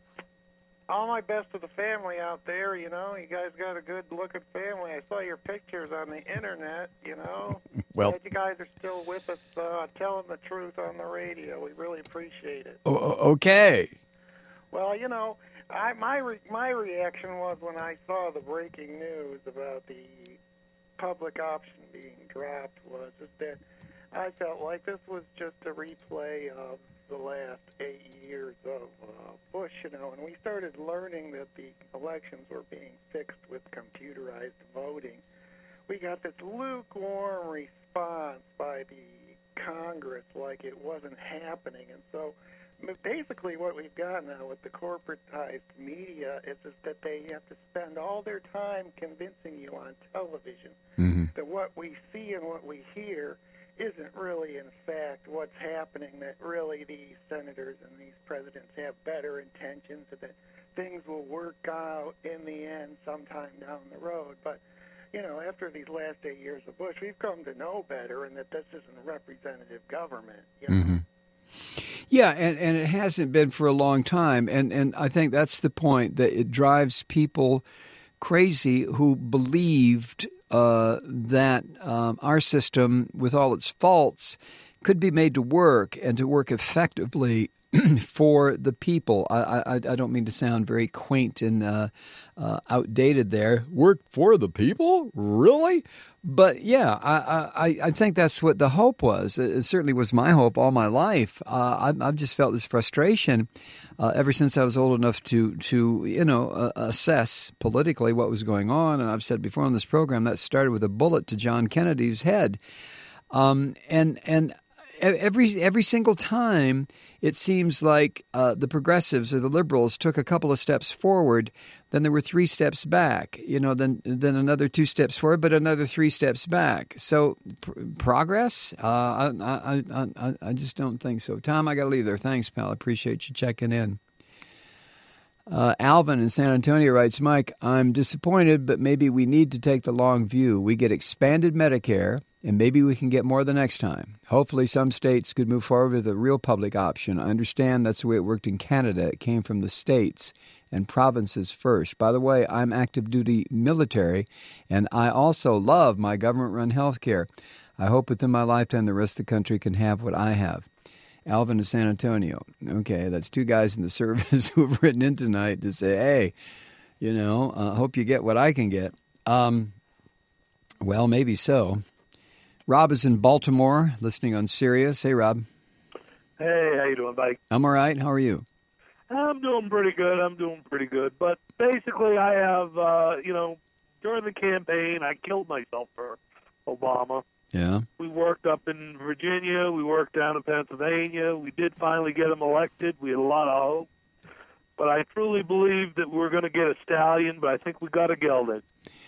all my best to the family out there. You know, you guys got a good-looking family. I saw your pictures on the internet. You know, well, glad you guys are still with us, uh, telling the truth on the radio. We really appreciate it. Oh, okay. Well, you know, I, my re- my reaction was when I saw the breaking news about the public option being dropped was just that I felt like this was just a replay of the last eight years of uh, Bush, you know, and we started learning that the elections were being fixed with computerized voting. We got this lukewarm response by the Congress like it wasn't happening, and so basically what we've got now with the corporatized media is, is that they have to spend all their time convincing you on television mm-hmm. that what we see and what we hear isn't really, in fact, what's happening, that really these senators and these presidents have better intentions, that things will work out in the end sometime down the road. But, you know, after these last eight years of Bush, we've come to know better, and that this isn't a representative government, you know? Mm-hmm. Yeah, and, and it hasn't been for a long time. And, and I think that's the point, that it drives people crazy who believed uh, that um, our system, with all its faults, could be made to work and to work effectively for the people. I, I, I don't mean to sound very quaint and uh, uh, outdated there. Work for the people? Really? But yeah, I, I, I think that's what the hope was. It certainly was my hope all my life. Uh, I've, I've just felt this frustration uh, ever since I was old enough to, to you know, uh, assess politically what was going on. And I've said before on this program, that started with a bullet to John Kennedy's head. Um, and and every every single time, it seems like uh, the progressives or the liberals took a couple of steps forward, then there were three steps back. You know, then then another two steps forward, but another three steps back. So pr- progress? Uh, I, I I I just don't think so. Tom, I got to leave there. Thanks, pal. I appreciate you checking in. Uh, Alvin in San Antonio writes, Mike, I'm disappointed, but maybe we need to take the long view. We get expanded Medicare, and maybe we can get more the next time. Hopefully some states could move forward with a real public option. I understand that's the way it worked in Canada. It came from the states and provinces first. By the way, I'm active duty military, and I also love my government-run health care. I hope within my lifetime the rest of the country can have what I have. Alvin in San Antonio. Okay, that's two guys in the service who have written in tonight to say, hey, you know, I uh, hope you get what I can get. Um, well, maybe so. Rob is in Baltimore, listening on Sirius. Hey, Rob. Hey, how you doing, Mike? I'm all right. How are you? I'm doing pretty good. I'm doing pretty good. But basically, I have, uh, you know, during the campaign, I killed myself for Obama. Yeah. We worked up in Virginia. We worked down in Pennsylvania. We did finally get him elected. We had a lot of hope. But I truly believe that we're going to get a stallion, but I think we got a gelding.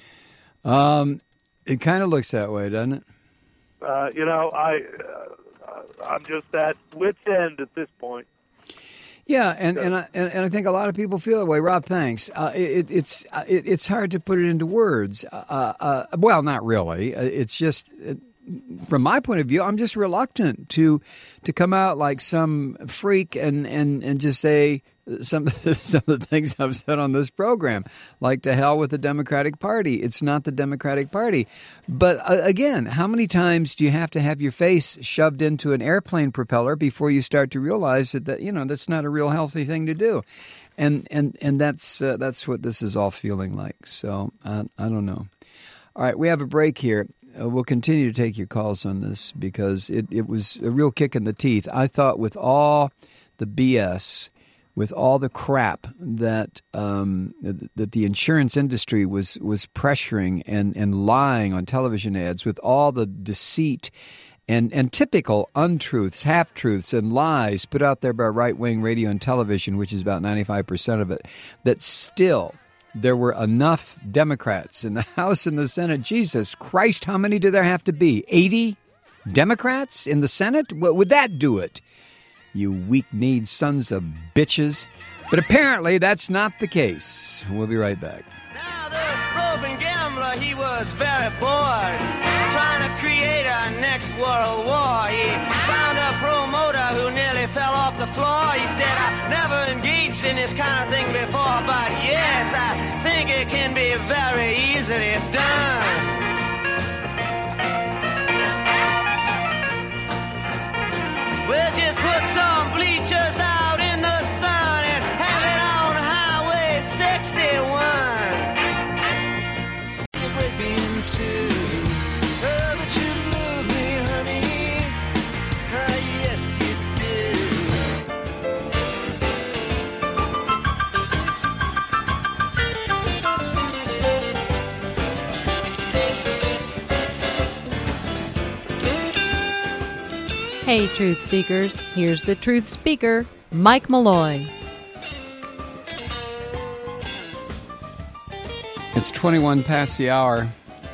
Um, it kind of looks that way, doesn't it? Uh, you know, I, uh, I'm just at wit's end at this point. Yeah, and and I, and, and I think a lot of people feel that way. Rob, thanks. Uh, it, it's it, it's hard to put it into words. Uh, uh, well, not really. It's just, from my point of view, I'm just reluctant to to come out like some freak and, and, and just say some some of the things I've said on this program, like to hell with the Democratic Party. It's not the Democratic Party. But uh, again, how many times do you have to have your face shoved into an airplane propeller before you start to realize that, that you know, that's not a real healthy thing to do? And and and that's uh, that's what this is all feeling like. So uh, I don't know. All right, we have a break here. Uh, we'll continue to take your calls on this because it, it was a real kick in the teeth. I thought with all the B S, with all the crap that um, that the insurance industry was was pressuring and, and lying on television ads, with all the deceit and, and typical untruths, half-truths, and lies put out there by right-wing radio and television, which is about ninety-five percent of it, that still there were enough Democrats in the House and the Senate. Jesus Christ, how many do there have to be? eighty Democrats in the Senate? What would that do it? You weak-kneed sons of bitches. But apparently that's not the case. We'll be right back. Now the roving gambler, he was very bored, trying to create a next world war. He found a promoter who nearly fell off the floor. He said, I never engaged in this kind of thing before, but yes, I think it can be very easily done. We'll just put some bleachers out in the sun and have it on Highway sixty-one. Break me in two. Oh, but you love me, honey. Ah, yes, you Hey, Truth Seekers, here's the Truth Speaker, Mike Malloy. It's twenty-one past the hour.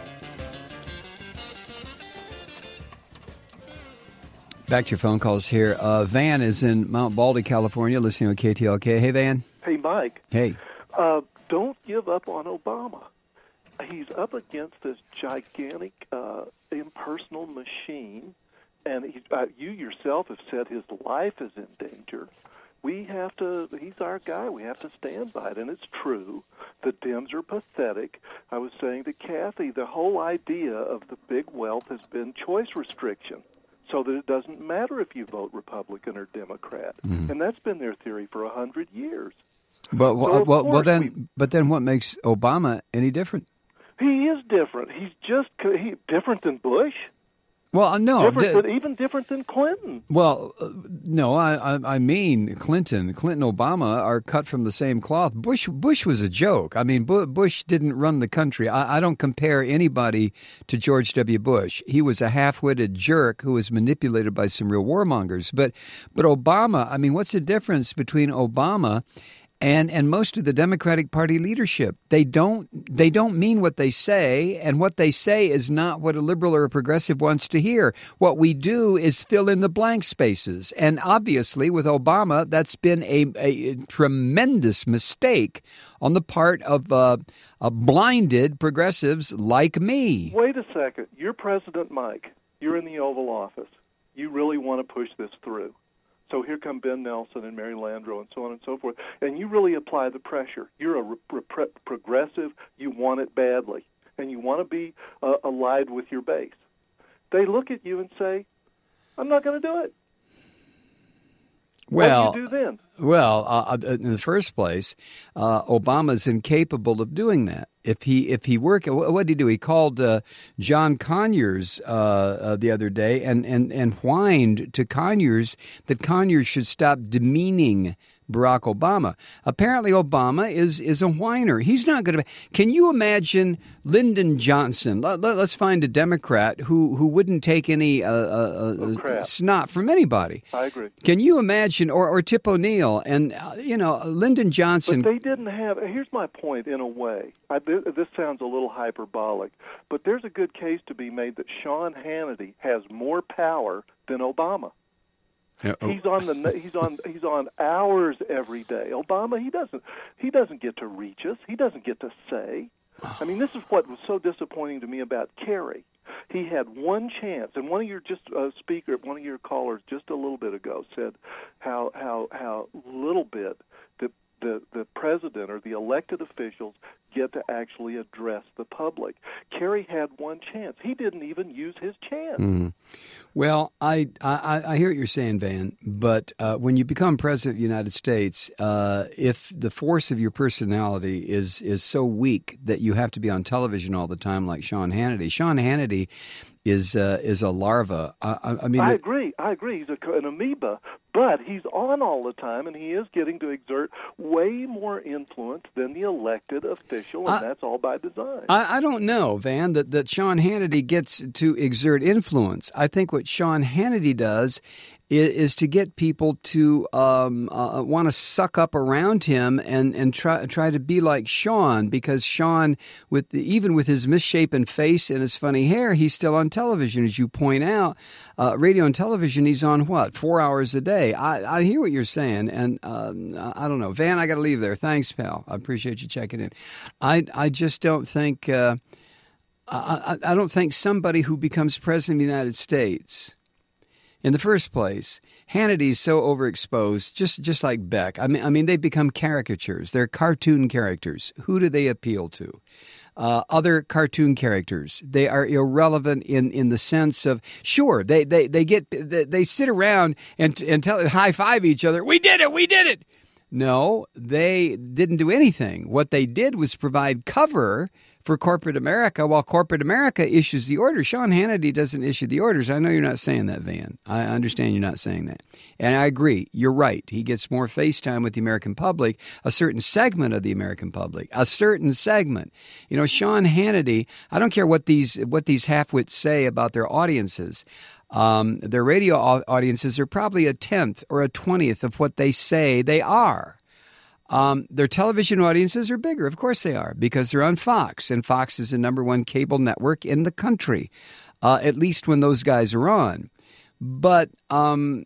Back to your phone calls here. Uh, Van is in Mount Baldy, California, listening to K T L K. Hey, Van. Hey, Mike. Hey. Uh, don't give up on Obama. He's up against this gigantic, uh, impersonal machine. And he, uh, you yourself have said his life is in danger. We have to, he's our guy. We have to stand by it. And it's true. The Dems are pathetic. I was saying to Kathy, the whole idea of the big wealth has been choice restriction, so that it doesn't matter if you vote Republican or Democrat. Mm. And that's been their theory for a hundred years. But so well, well, well then, we, but then, what makes Obama any different? He is different. He's just he, different than Bush. Well, no, different than, even different than Clinton. Well, uh, no, I, I, I mean Clinton, Clinton, Obama are cut from the same cloth. Bush, Bush was a joke. I mean, Bush didn't run the country. I, I don't compare anybody to George W. Bush. He was a half-witted jerk who was manipulated by some real warmongers. But, but Obama, I mean, what's the difference between Obama and and most of the Democratic Party leadership? They don't they don't mean what they say, and what they say is not what a liberal or a progressive wants to hear. What we do is fill in the blank spaces. And obviously with Obama, that's been a, a tremendous mistake on the part of uh, uh, blinded progressives like me. Wait a second. You're President Mike. You're in the Oval Office. You really want to push this through. So here come Ben Nelson and Mary Landrieu and so on and so forth. And you really apply the pressure. You're a re- re- progressive. You want it badly. And you want to be uh, allied with your base. They look at you and say, I'm not going to do it. Well, what do you do then? Well, uh, in the first place, uh, Obama's incapable of doing that. If he if he worked, what did he do? He called uh, John Conyers uh, uh, the other day and, and, and whined to Conyers that Conyers should stop demeaning Barack Obama. Apparently, Obama is is a whiner. He's not going to. Can you imagine Lyndon Johnson? Let, let, let's find a Democrat who, who wouldn't take any uh, uh, oh, snot from anybody. I agree. Can you imagine, or, or Tip O'Neill and uh, you know Lyndon Johnson? But they didn't have. Here's my point. In a way, I, this sounds a little hyperbolic, but there's a good case to be made that Sean Hannity has more power than Obama. Yeah, oh. He's on the he's on he's on hours every day. Obama, he doesn't he doesn't get to reach us. He doesn't get to say. I mean, this is what was so disappointing to me about Kerry. He had one chance, and one of your just uh, speaker, one of your callers just a little bit ago said how how how little bit the the the president or the elected officials get to actually address the public. Kerry had one chance. He didn't even use his chance. Mm. Well, I, I I hear what you're saying, Van, but uh, when you become president of the United States, uh, if the force of your personality is is so weak that you have to be on television all the time like Sean Hannity, Sean Hannity is uh, is a larva. I, I mean, I the, agree. I agree. He's a, an amoeba, but he's on all the time, and he is getting to exert way more influence than the elected official, and I, that's all by design. I, I don't know, Van, that, that Sean Hannity gets to exert influence. I think what Sean Hannity does is, is to get people to um, uh, want to suck up around him and, and try try to be like Sean, because Sean, with the, even with his misshapen face and his funny hair, he's still on television, as you point out. Uh, radio and television, he's on what, four hours a day? I, I hear what you're saying, and um, I don't know. Van, I got to leave there. Thanks, pal. I appreciate you checking in. I I just don't think uh, I, I don't think somebody who becomes president of the United States, in the first place, Hannity's so overexposed, just just like Beck. I mean, I mean, they become caricatures. They're cartoon characters. Who do they appeal to? Uh, other cartoon characters. They are irrelevant in, in the sense of, sure, they they they get they, they sit around and and tell high five each other. We did it. We did it. No, they didn't do anything. What they did was provide cover for corporate America while corporate America issues the orders. Sean Hannity doesn't issue the orders. I know you're not saying that, Van. I understand you're not saying that. And I agree. You're right. He gets more face time with the American public, a certain segment of the American public, a certain segment. You know, Sean Hannity, I don't care what these what these half-wits say about their audiences. Um, their radio audiences are probably a tenth or a twentieth of what they say they are. Um, their television audiences are bigger. Of course they are, because they're on Fox, and Fox is the number one cable network in the country, uh, at least when those guys are on. But um,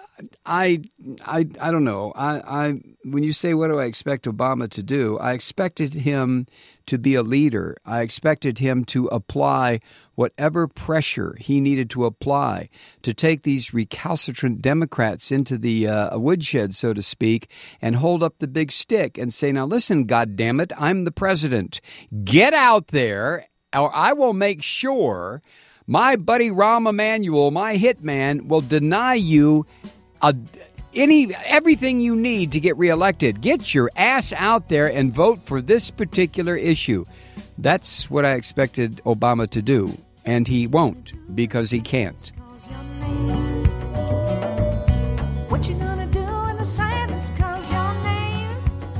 I, I, I don't know. I, I, when you say what do I expect Obama to do, I expected him to be a leader. I expected him to apply whatever pressure he needed to apply to take these recalcitrant Democrats into the uh, woodshed, so to speak, and hold up the big stick and say, now listen, goddammit, I'm the president. Get out there, or I will make sure my buddy Rahm Emanuel, my hitman, will deny you a Any everything you need to get reelected. Get your ass out there and vote for this particular issue. That's what I expected Obama to do, and he won't, because he can't. What you gonna do in the silence? Cause your name.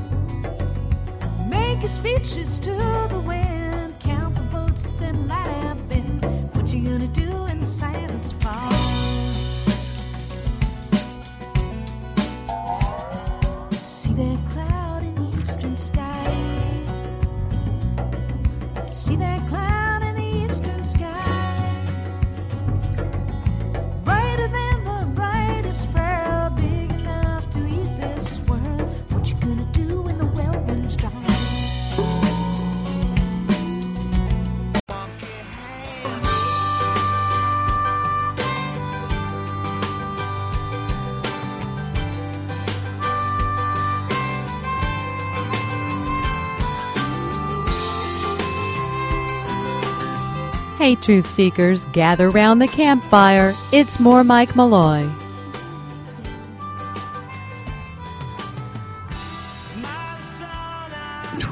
Make your speeches to the wind. Count the votes that might have been. What you gonna do in the silence, Paul? That cloud in the eastern sky. See that cloud in the eastern sky. Brighter than the brightest sparrow, big enough to eat this world. What you gonna do when the well runs dry? Hey, Truth Seekers, gather round the campfire. It's more Mike Malloy.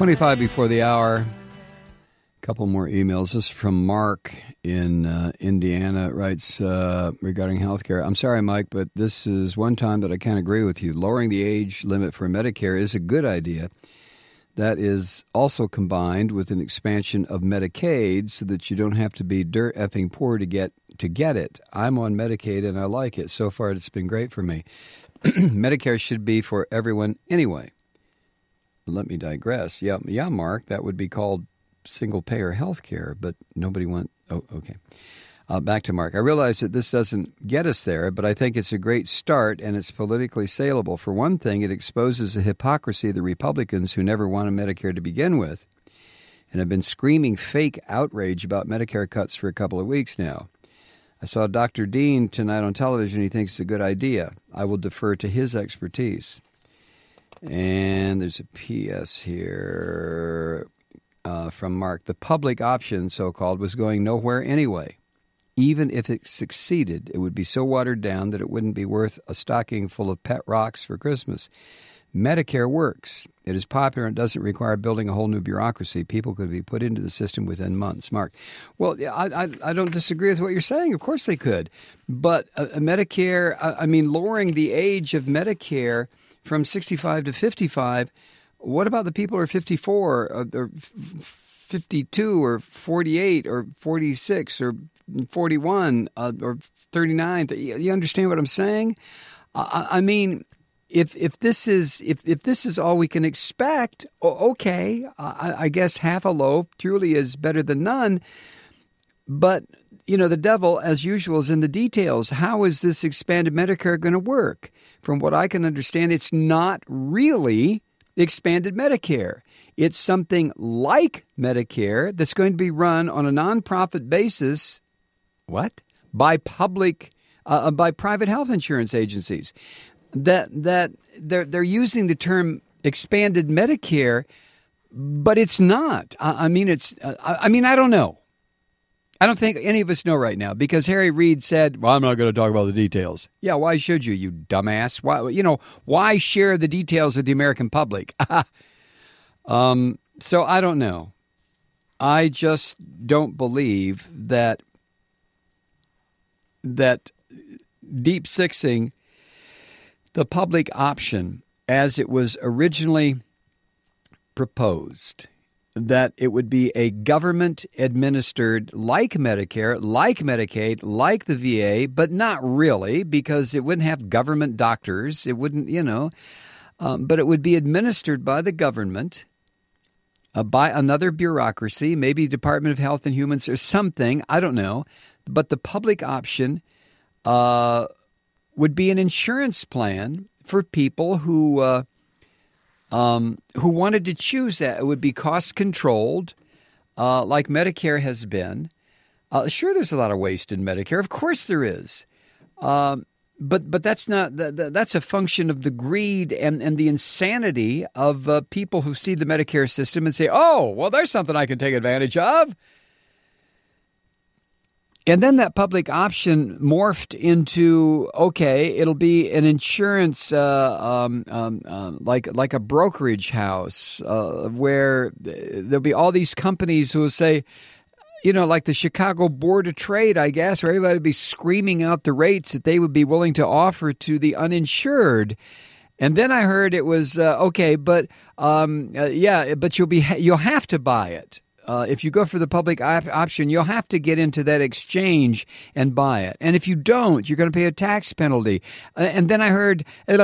twenty-five before the hour. A couple more emails. This is from Mark in uh, Indiana. It writes uh, regarding health care. I'm sorry, Mike, but this is one time that I can't agree with you. Lowering the age limit for Medicare is a good idea. That is also combined with an expansion of Medicaid so that you don't have to be dirt effing poor to get to get it. I'm on Medicaid and I like it. So far, it's been great for me. Medicare should be for everyone anyway. Let me digress. Yeah, yeah, Mark, that would be called single-payer health care, but nobody wants... Oh, okay. Uh, back to Mark. I realize that this doesn't get us there, but I think it's a great start, and it's politically saleable. For one thing, it exposes the hypocrisy of the Republicans who never wanted Medicare to begin with and have been screaming fake outrage about Medicare cuts for a couple of weeks now. I saw Doctor Dean tonight on television. He thinks it's a good idea. I will defer to his expertise. And there's a P S here uh, from Mark. The public option, so-called, was going nowhere anyway. Even if it succeeded, it would be so watered down that it wouldn't be worth a stocking full of pet rocks for Christmas. Medicare works. It is popular and doesn't require building a whole new bureaucracy. People could be put into the system within months. Mark, well, I, I, I don't disagree with what you're saying. Of course they could. But uh, Medicare, uh, I mean, lowering the age of Medicare from sixty-five to fifty-five, what about the people who are fifty-four or, or fifty-two or forty-eight or forty-six or forty-one uh, or thirty-nine? You understand what I'm saying? I, I mean, if if this is if, if this is all we can expect, okay, I, I guess half a loaf truly is better than none. But, you know, the devil, as usual, is in the details. How is this expanded Medicare going to work? From what I can understand, it's not really expanded Medicare. It's something like Medicare that's going to be run on a nonprofit basis. What? By public, uh, by private health insurance agencies. That that they're they're using the term expanded Medicare, but it's not. I, I mean, it's. Uh, I, I mean, I don't know. I don't think any of us know right now because Harry Reid said, well, I'm not going to talk about the details. Yeah, why should you, you dumbass? Why, you know, why share the details with the American public? um, so I don't know. I just don't believe that that deep sixing the public option as it was originally proposed, that it would be a government-administered, like Medicare, like Medicaid, like the V A, but not really, because it wouldn't have government doctors. It wouldn't, you know, um, but it would be administered by the government, uh, by another bureaucracy, maybe Department of Health and Humans or something. I don't know. But the public option uh, would be an insurance plan for people who... Uh, Um, who wanted to choose that. It would be cost-controlled, uh, like Medicare has been. Uh, sure, there's a lot of waste in Medicare. Of course there is. Um, but but that's not that, that's a function of the greed and, and the insanity of uh, people who see the Medicare system and say, oh, well, there's something I can take advantage of. And then that public option morphed into, okay, it'll be an insurance, uh, um, um, um, like like a brokerage house, uh, where there'll be all these companies who will say, you know, like the Chicago Board of Trade, I guess, where everybody would be screaming out the rates that they would be willing to offer to the uninsured. And then I heard it was, uh, okay, but um, uh, yeah, but you'll be you'll have to buy it. Uh, if you go for the public op- option, you'll have to get into that exchange and buy it. And if you don't, you're going to pay a tax penalty. Uh, and then I heard,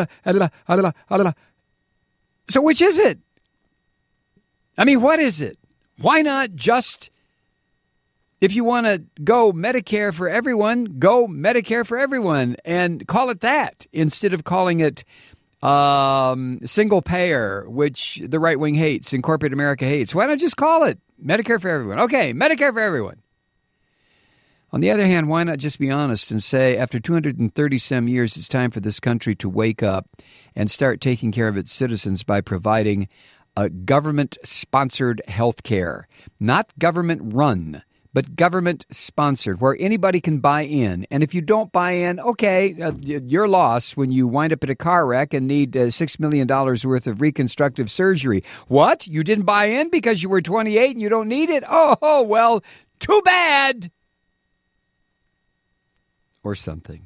so which is it? I mean, what is it? Why not just, if you want to go Medicare for everyone, go Medicare for everyone and call it that instead of calling it um, single payer, which the right wing hates and corporate America hates. Why not just call it Medicare for everyone? Okay, Medicare for everyone. On the other hand, why not just be honest and say, after two hundred thirty some years, it's time for this country to wake up and start taking care of its citizens by providing a government-sponsored health care, not government-run, but government-sponsored, where anybody can buy in. And if you don't buy in, okay, uh, you're lost when you wind up in a car wreck and need uh, six million dollars worth of reconstructive surgery. What? You didn't buy in because you were twenty-eight and you don't need it? Oh, well, too bad. Or something.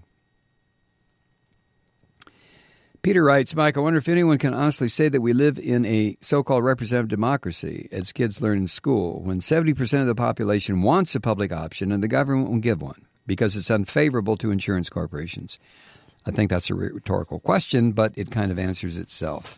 Peter writes, Mike, I wonder if anyone can honestly say that we live in a so-called representative democracy, as kids learn in school, when seventy percent of the population wants a public option and the government won't give one because it's unfavorable to insurance corporations. I think that's a rhetorical question, but it kind of answers itself.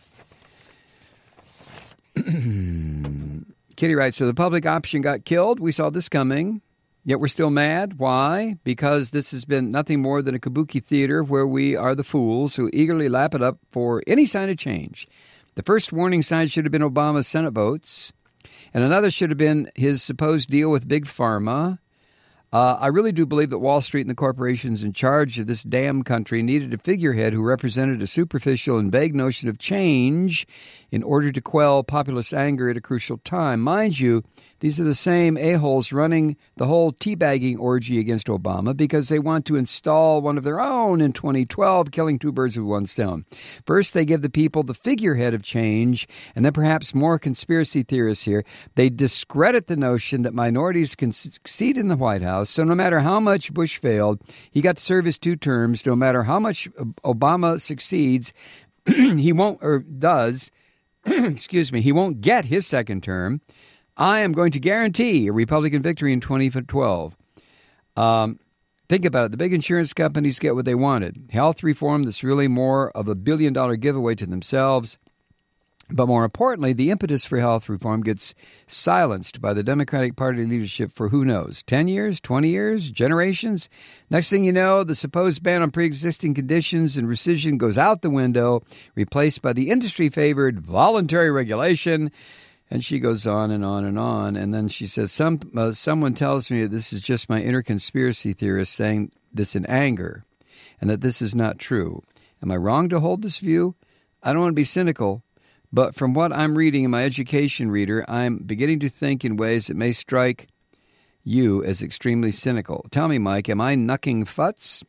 Kitty writes, so the public option got killed. We saw this coming. Yet we're still mad. Why? Because this has been nothing more than a kabuki theater where we are the fools who eagerly lap it up for any sign of change. The first warning sign should have been Obama's Senate votes, and another should have been his supposed deal with Big Pharma. Uh, I really do believe that Wall Street and the corporations in charge of this damn country needed a figurehead who represented a superficial and vague notion of change in order to quell populist anger at a crucial time. Mind you, these are the same a-holes running the whole teabagging orgy against Obama because they want to install one of their own in twenty twelve, killing two birds with one stone. First, they give the people the figurehead of change, and then perhaps more conspiracy theorists here. They discredit the notion that minorities can succeed in the White House, so no matter how much Bush failed, he got to serve his two terms. No matter how much Obama succeeds, he won't, or does, excuse me, he won't get his second term. I am going to guarantee a Republican victory in twenty twelve. Um, think about it. The big insurance companies get what they wanted. Health reform that's really more of a billion-dollar giveaway to themselves. But more importantly, the impetus for health reform gets silenced by the Democratic Party leadership for who knows, ten years, twenty years, generations? Next thing you know, the supposed ban on pre-existing conditions and rescission goes out the window, replaced by the industry-favored voluntary regulation. And she goes on and on and on. And then she says, Some uh, someone tells me that this is just my inner conspiracy theorist saying this in anger and that this is not true. Am I wrong to hold this view? I don't want to be cynical, but from what I'm reading in my education reader, I'm beginning to think in ways that may strike you as extremely cynical. Tell me, Mike, am I knucking futz?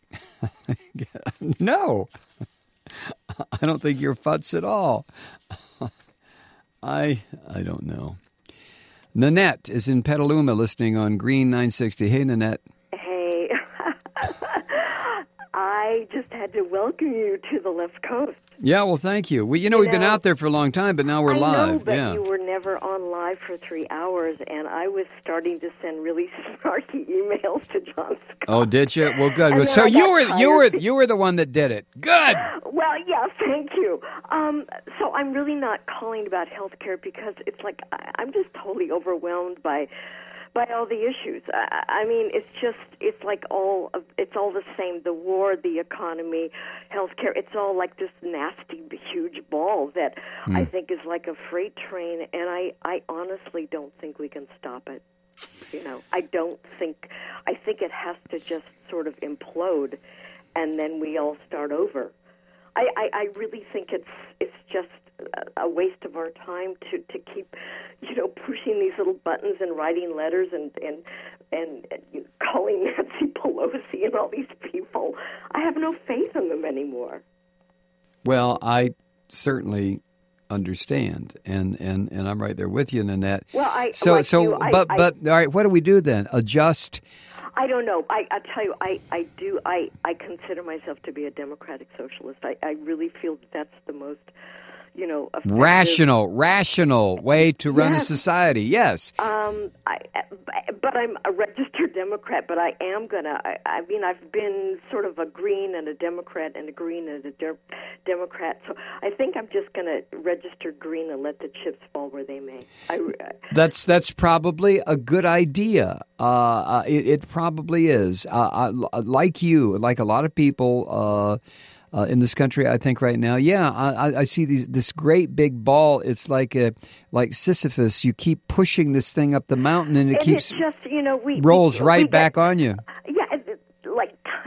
No. I don't think you're futz at all. I I don't know. Nanette is in Petaluma listening on Green nine sixty. Hey, Nanette. Hey. I just had to welcome you to the left coast. Yeah, well, thank you. We, you know, You we've been know, out there for a long time, but now we're I live. know, but yeah. you were never on live for three hours, and I was starting to send really snarky emails to John Scott. Oh, did you? Well, good. And then So I you got were tired. you were you were the one that did it. Good. Well, yeah, thank you. Um, so I'm really not calling about health care because it's like I, I'm just totally overwhelmed by by all the issues. I, I mean, it's just it's like all of, it's all the same. The war, the economy, health care. It's all like this nasty, huge ball that Hmm. I think is like a freight train, and I I honestly don't think we can stop it. You know, I don't think. I think it has to just sort of implode, and then we all start over. I, I, I really think it's it's just a waste of our time to, to keep, you know, pushing these little buttons and writing letters and and and, and you know, calling Nancy Pelosi and all these people. I have no faith in them anymore. Well, I certainly understand, and, and, and I'm right there with you, Nanette. Well, I so like so you, I- but I- but all right, what do we do then? Adjust. I don't know. I, I tell you, I, I do. I, I consider myself to be a democratic socialist. I, I really feel that that's the most, you know, effective. Rational, rational way to run a Yes. society. Yes. Um, I, but I'm a registered Democrat. But I am gonna. I, I mean, I've been sort of a Green and a Democrat and a Green and a de- Democrat. So I think I'm just gonna register Green and let the chips fall where they may. I, That's that's probably a good idea. Uh, uh, it, it probably is. Uh, I, like you, like a lot of people uh, uh, in this country, I think right now. Yeah, I, I see these, this great big ball. It's like a like Sisyphus. You keep pushing this thing up the mountain, and it and keeps it's just you know we rolls we, right we back get, on you. Yeah, it- it- like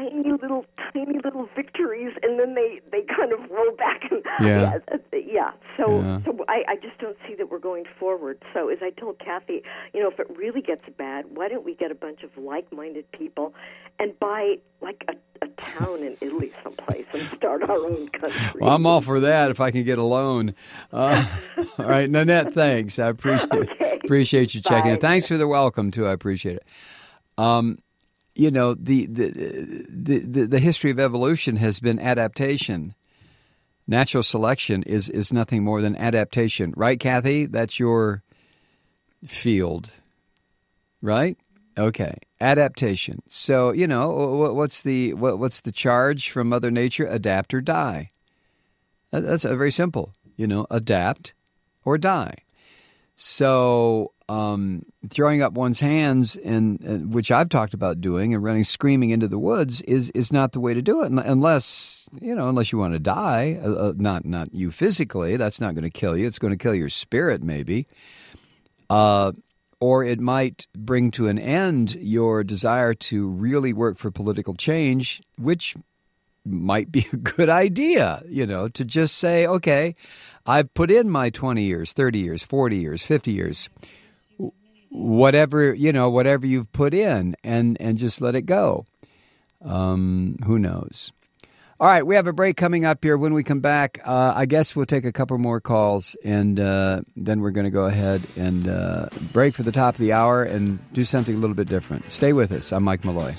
tiny little, tiny little victories, and then they, they kind of roll back. And, Yeah. yeah. yeah. So, Yeah. so I, I just don't see that we're going forward. So as I told Kathy, you know, if it really gets bad, why don't we get a bunch of like-minded people and buy like a, a town in Italy someplace and start our own country? Well, I'm all for that if I can get a loan. Uh, all right, Nanette, thanks. I appreciate Okay. appreciate you checking Bye. in. Thanks for the welcome, too. I appreciate it. Um, you know, the the, the the the history of evolution has been adaptation. Natural selection is, is nothing more than adaptation. Right, Kathy? That's your field, right? Okay, adaptation. So, you know, what's the what, what's the charge from Mother Nature? Adapt or die. That's a very simple, you know, adapt or die. So um, throwing up one's hands, and, and which I've talked about doing, and running screaming into the woods is is not the way to do it, unless, you know, unless you want to die. Uh, not not you physically. That's not going to kill you. It's going to kill your spirit, maybe. Uh, or it might bring to an end your desire to really work for political change, which might be a good idea, you know, to just say, okay, I've put in my twenty years, thirty years, forty years, fifty years, whatever, you know, whatever you've put in, and, and just let it go. Um, who knows? All right, we have a break coming up here. When we come back, uh, I guess we'll take a couple more calls, and uh, then we're going to go ahead and uh, break for the top of the hour and do something a little bit different. Stay with us. I'm Mike Malloy.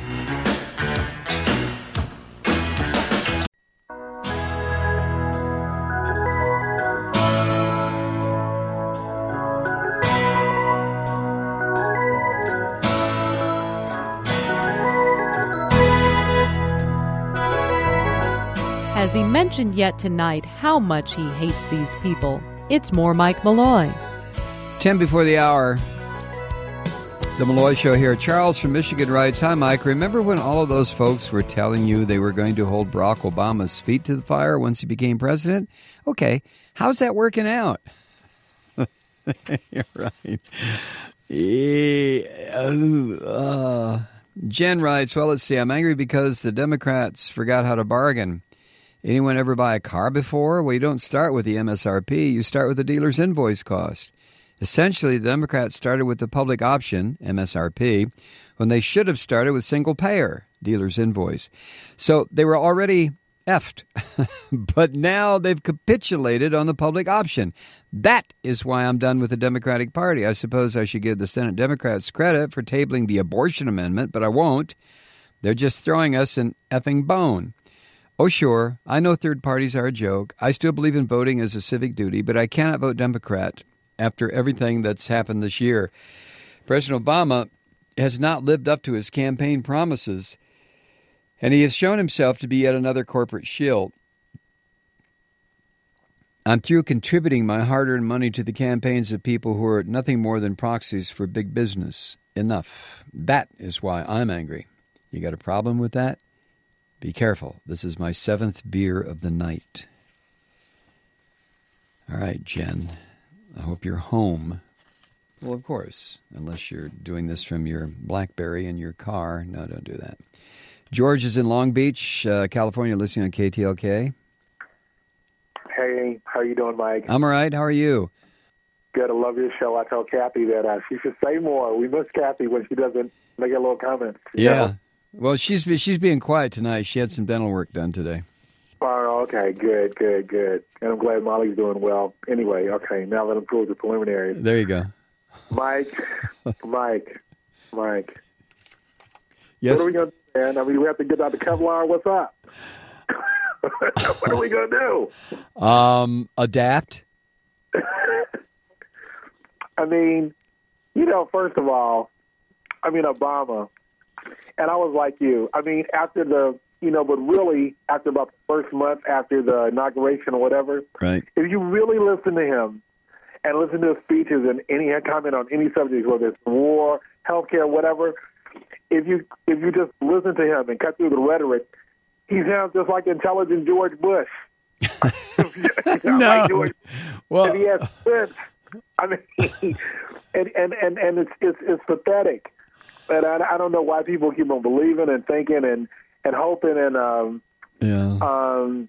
Has he mentioned yet tonight how much he hates these people? It's more Mike Malloy. ten before the hour. The Malloy Show here. Charles from Michigan writes, hi, Mike. Remember when all of those folks were telling you they were going to hold Barack Obama's feet to the fire once he became president? Okay. How's that working out? You're right. Yeah. Uh, Jen writes, well, let's see. I'm angry because the Democrats forgot how to bargain. Anyone ever buy a car before? Well, you don't start with the M S R P. You start with the dealer's invoice cost. Essentially, the Democrats started with the public option, M S R P, when they should have started with single payer, dealer's invoice. So they were already effed. But now they've capitulated on the public option. That is why I'm done with the Democratic Party. I suppose I should give the Senate Democrats credit for tabling the abortion amendment, but I won't. They're just throwing us an effing bone. Oh, sure, I know third parties are a joke. I still believe in voting as a civic duty, but I cannot vote Democrat after everything that's happened this year. President Obama has not lived up to his campaign promises, and he has shown himself to be yet another corporate shill. I'm through contributing my hard-earned money to the campaigns of people who are nothing more than proxies for big business. Enough. That is why I'm angry. You got a problem with that? Be careful. This is my seventh beer of the night. All right, Jen. I hope you're home. Well, of course, unless you're doing this from your BlackBerry in your car. No, don't do that. George is in Long Beach, uh, California, listening on K T L K. Hey, how you doing, Mike? I'm all right. How are you? Good. I love your show. I tell Kathy that uh, she should say more. We miss Kathy when she doesn't make a little comment. Yeah. know? Well, she's she's being quiet tonight. She had some dental work done today. Oh, okay. Good, good, good. And I'm glad Molly's doing well. Anyway, okay. Now let him prove the preliminaries. There you go. Mike, Mike, Mike. Yes. What are we going to do, man? I mean, we have to get out the Kevlar. What's up? What are we going to do? Um, adapt. I mean, you know, first of all, I mean, Obama, and I was like you. I mean, after the, you know, but really after about the first month after the inauguration or whatever, right? If you really listen to him and listen to his speeches and any comment on any subject, whether it's war, healthcare, whatever, if you if you just listen to him and cut through the rhetoric, he sounds just like intelligent George Bush. No. Like George, well, and he has sense. I mean, and and and, and it's, it's it's pathetic. But I, I don't know why people keep on believing and thinking and and hoping and um, Yeah. um,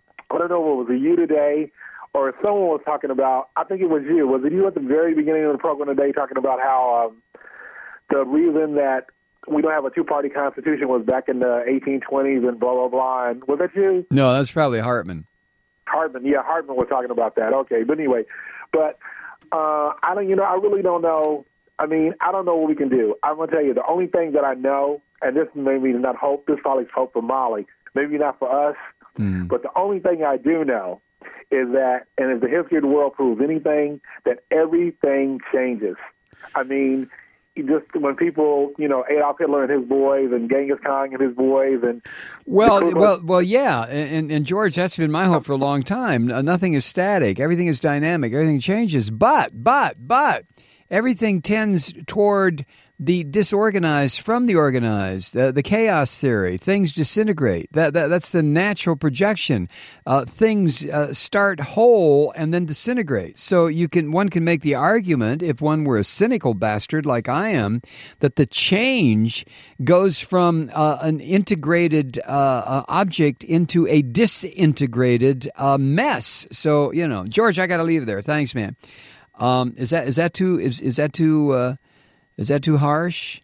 I don't know what was it you today or someone was talking about. I think it was you. Was it you at the very beginning of the program today talking about how um, the reason that we don't have a two-party constitution was back in the eighteen twenties and blah blah blah? And was that you? No, that's probably Hartman. Hartman, yeah, Hartman was talking about that. Okay, but anyway, but uh, I don't, you know, I really don't know. I mean, I don't know what we can do. I'm gonna tell you the only thing that I know, and this may be not hope. This probably is hope for Molly, maybe not for us, mm. but the only thing I do know is that, and if the history of the world proves anything, that everything changes. I mean, just when people, you know, Adolf Hitler and his boys, and Genghis Khan and his boys, and well, well, well, yeah, and, and George, that's been my hope for a long time. Nothing is static; everything is dynamic. Everything changes, but, but, but, everything tends toward the disorganized from the organized, uh, the chaos theory. Things disintegrate. That, that that's the natural projection. Uh, things uh, start whole and then disintegrate. So you can one can make the argument, if one were a cynical bastard like I am, that the change goes from uh, an integrated uh, uh, object into a disintegrated uh, mess. So you know, George, I got to leave there. Thanks, man. Um, is that is that too is is that too uh, is that too harsh?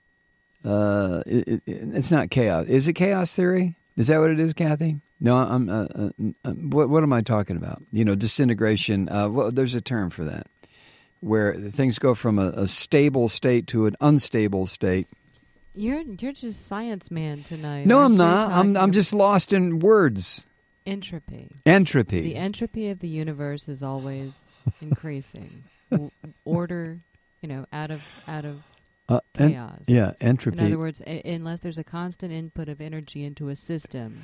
Uh, it, it, it's not chaos. Is it chaos theory? Is that what it is, Kathy? No, I'm. Uh, uh, uh, what what am I talking about? You know, disintegration. Uh, well, there's a term for that, where things go from a, a stable state to an unstable state. You're you're just science man tonight. No, Aren't I'm you not. I'm talking I'm just lost in words. Entropy. Entropy. The entropy of the universe is always increasing. W- Order, you know, out of out of uh, en- chaos. yeah, entropy. In other words, a- unless there's a constant input of energy into a system,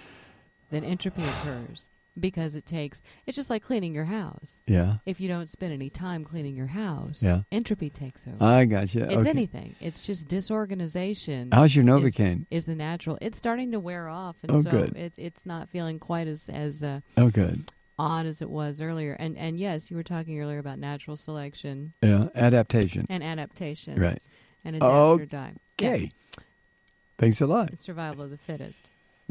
then entropy occurs because it takes. It's just like cleaning your house. Yeah. If you don't spend any time cleaning your house, yeah. entropy takes over. I got you. It's okay. anything. It's just disorganization. How's your is- Novocaine? Is, the natural. It's starting to wear off, and Oh, so good. It, it's not feeling quite as as. Uh, Oh, good. odd as it was earlier. And and yes, you were talking earlier about natural selection. Yeah, adaptation. And adaptation. Right. And adapt okay. or die. Okay. Yeah. Thanks a lot. It's survival of the fittest.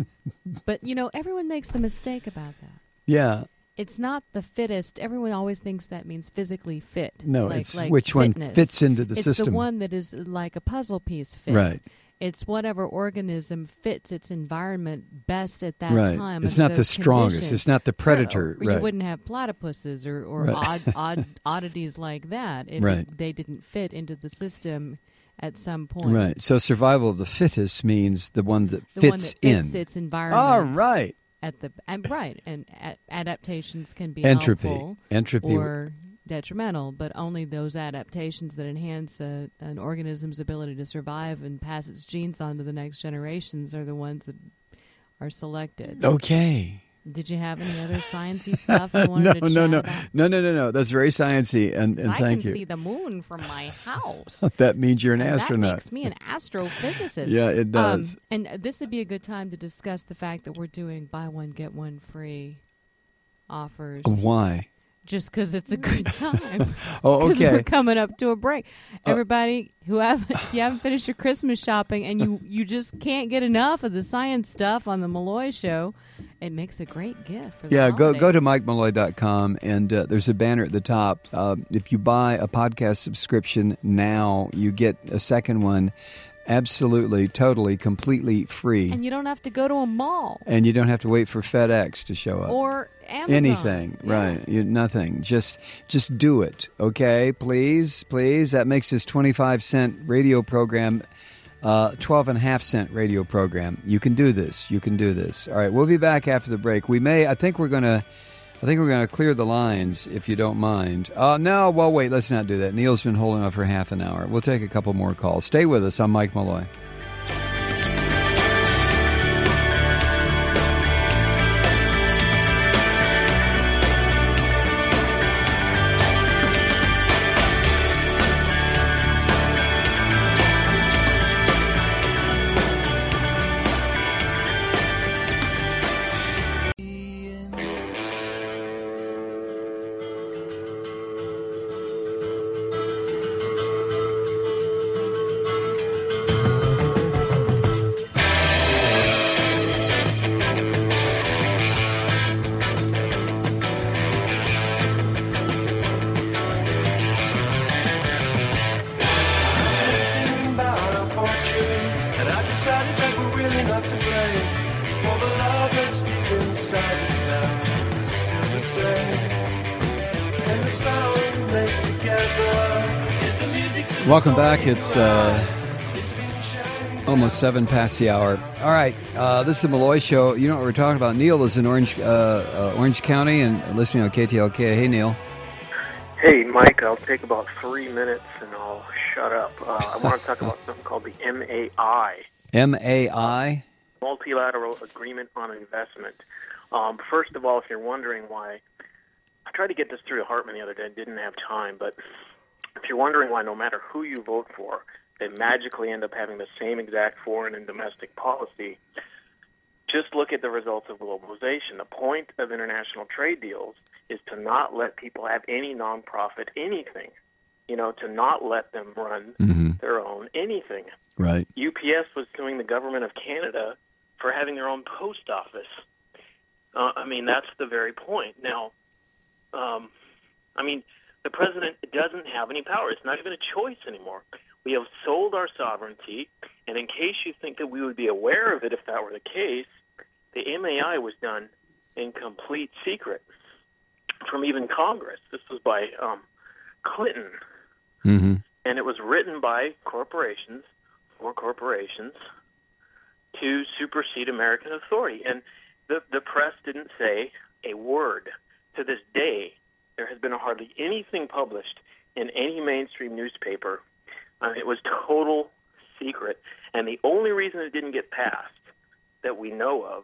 But, you know, everyone makes the mistake about that. Yeah. It's not the fittest. Everyone always thinks that means physically fit. No, like, it's like which fitness. one fits into the it's system. It's the one that is like a puzzle piece fit. Right. It's whatever organism fits its environment best at that right. time. It's under not the those strongest. conditions. It's not the predator. So, right. You wouldn't have platypuses or, or Right. odd, odd oddities like that if Right. it, they didn't fit into the system at some point. Right. So survival of the fittest means the one that The fits one that fits in. its environment. All right. At the and right, and a- adaptations can be Entropy. helpful Entropy. or detrimental, but only those adaptations that enhance a, an organism's ability to survive and pass its genes on to the next generations are the ones that are selected. Okay. Did you have any other sciencey stuff you wanted no, to no, chat no, about? no, no, no, no. That's very sciencey, and, and I thank can you. see the moon from my house. That means you're an And astronaut. That makes me an astrophysicist. Yeah, it does. Um, and this would be a good time to discuss the fact that we're doing buy one, get one free offers. Why? Just because it's a good time. Oh, 'Cause okay. we're coming up to a break. Uh, Everybody who haven't, if you haven't finished your Christmas shopping and you, you just can't get enough of the science stuff on the Malloy Show, it makes a great gift for the Yeah, go go holidays. to mike malloy dot com, and uh, there's a banner at the top. Uh, if you buy a podcast subscription now, you get a second one absolutely, totally, completely free. And you don't have to go to a mall. And you don't have to wait for FedEx to show up. Or Amazon. Anything, right. You, nothing. Just just do it, okay? Please, please. That makes this twenty-five cent radio program uh, twelve and a half cent radio program. You can do this. You can do this. All right, we'll be back after the break. We may, I think we're going to, I think we're going to clear the lines, if you don't mind. Uh, no, well, wait, let's not do that. Neil's been holding off for half an hour. We'll take a couple more calls. Stay with us. I'm Mike Malloy. not to blame. For the love that's deep inside us now is still the same. And the sound we make together is the music to the Welcome soul back. we It's uh, almost seven past the hour. All right, uh, this is the Malloy Show. You know what we're talking about. Neil is in Orange, uh, uh, Orange County and listening on K T L K. Hey, Neil. Hey, Mike, I'll take about three minutes and I'll shut up. Uh, I want to talk about something called the M A I. M A I? Multilateral Agreement on Investment. Um, first of all, if you're wondering why, I tried to get this through to Hartman the other day, didn't have time, but if you're wondering why no matter who you vote for, they magically end up having the same exact foreign and domestic policy, just look at the results of globalization. The point of international trade deals is to not let people have any nonprofit anything, you know, to not let them run mm-hmm. their own anything. Right. U P S was suing the government of Canada for having their own post office. Uh, I mean, that's the very point. Now, um, I mean, the president doesn't have any power. It's not even a choice anymore. We have sold our sovereignty, and in case you think that we would be aware of it if that were the case, the M A I was done in complete secret from even Congress. This was by um, Clinton, mm-hmm. and it was written by corporations for corporations to supersede American authority. And the, the press didn't say a word. To this day, there has been hardly anything published in any mainstream newspaper. Uh, it was total secret. And the only reason it didn't get passed that we know of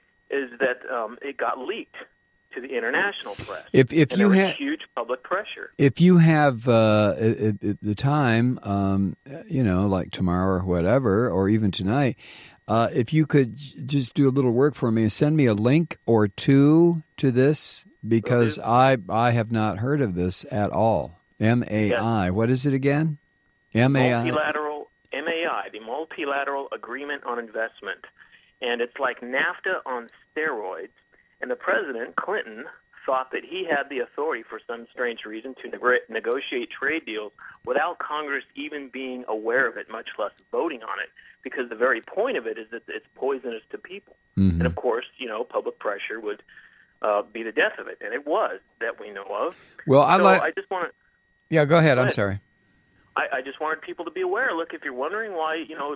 is that um, it got leaked to the international press. If if and you there was had huge public pressure. If you have uh, at, at the time, um, you know, like tomorrow or whatever, or even tonight, uh, if you could j- just do a little work for me and send me a link or two to this, because I I have not heard of this at all. M A I. Yes. What is it again? M A I. Multilateral M A I, the Multilateral Agreement on Investment, and it's like NAFTA on steroids. And the president, Clinton, thought that he had the authority for some strange reason to neg- negotiate trade deals without Congress even being aware of it, much less voting on it, because the very point of it is that it's poisonous to people. Mm-hmm. And, of course, you know, public pressure would uh, be the death of it, and it was, that we know of. Well, I so like. I just want to. Yeah, go ahead. Go I'm ahead. sorry. I, I just wanted people to be aware. Look, if you're wondering why, you know,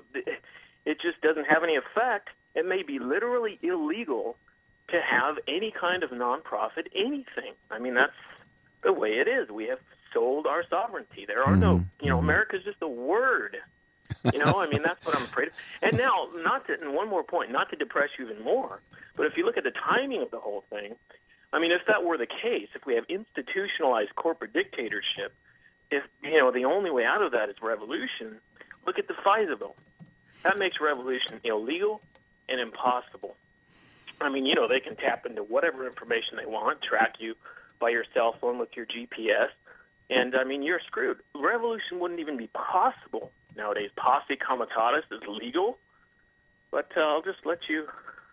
it just doesn't have any effect, it may be literally illegal to have any kind of nonprofit anything. I mean, that's the way it is. We have sold our sovereignty. There are no, you know, America's just a word. You know, I mean, that's what I'm afraid of. And now, not to, and one more point, not to depress you even more, but if you look at the timing of the whole thing, I mean, if that were the case, if we have institutionalized corporate dictatorship, if, you know, the only way out of that is revolution, look at the FISA bill. That makes revolution illegal and impossible. I mean, you know, they can tap into whatever information they want, track you by your cell phone with your G P S, and, I mean, you're screwed. Revolution wouldn't even be possible nowadays. Posse comitatus is legal, but uh, I'll just let you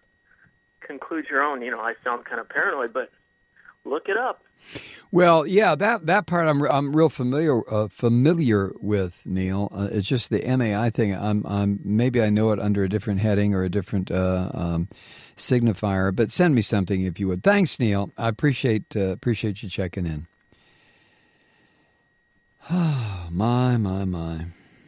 conclude your own. You know, I sound kind of paranoid, but look it up. Well, yeah, that that part I'm I'm real familiar uh, familiar with, Neil. Uh, it's just the M A I thing. I'm I'm maybe I know it under a different heading or a different uh, um, signifier. But send me something if you would. Thanks, Neil. I appreciate uh, appreciate you checking in. my my my.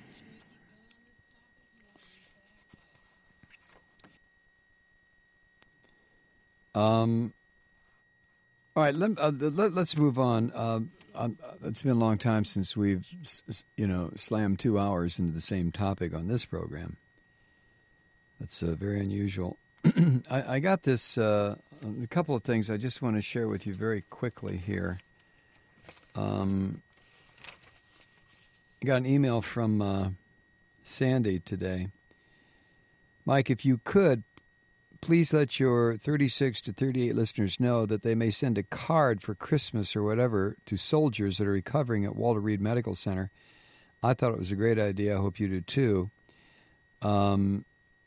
Um. All right, let, uh, let, let's move on. Uh, um, it's been a long time since we've, you know, slammed two hours into the same topic on this program. That's uh, very unusual. I, I got this, uh, a couple of things I just want to share with you very quickly here. Um, I got an email from uh, Sandy today. Mike, if you could, please let your thirty-six to thirty-eight listeners know that they may send a card for Christmas or whatever to soldiers that are recovering at Walter Reed Medical Center. I thought it was a great idea. I hope you do too. Um,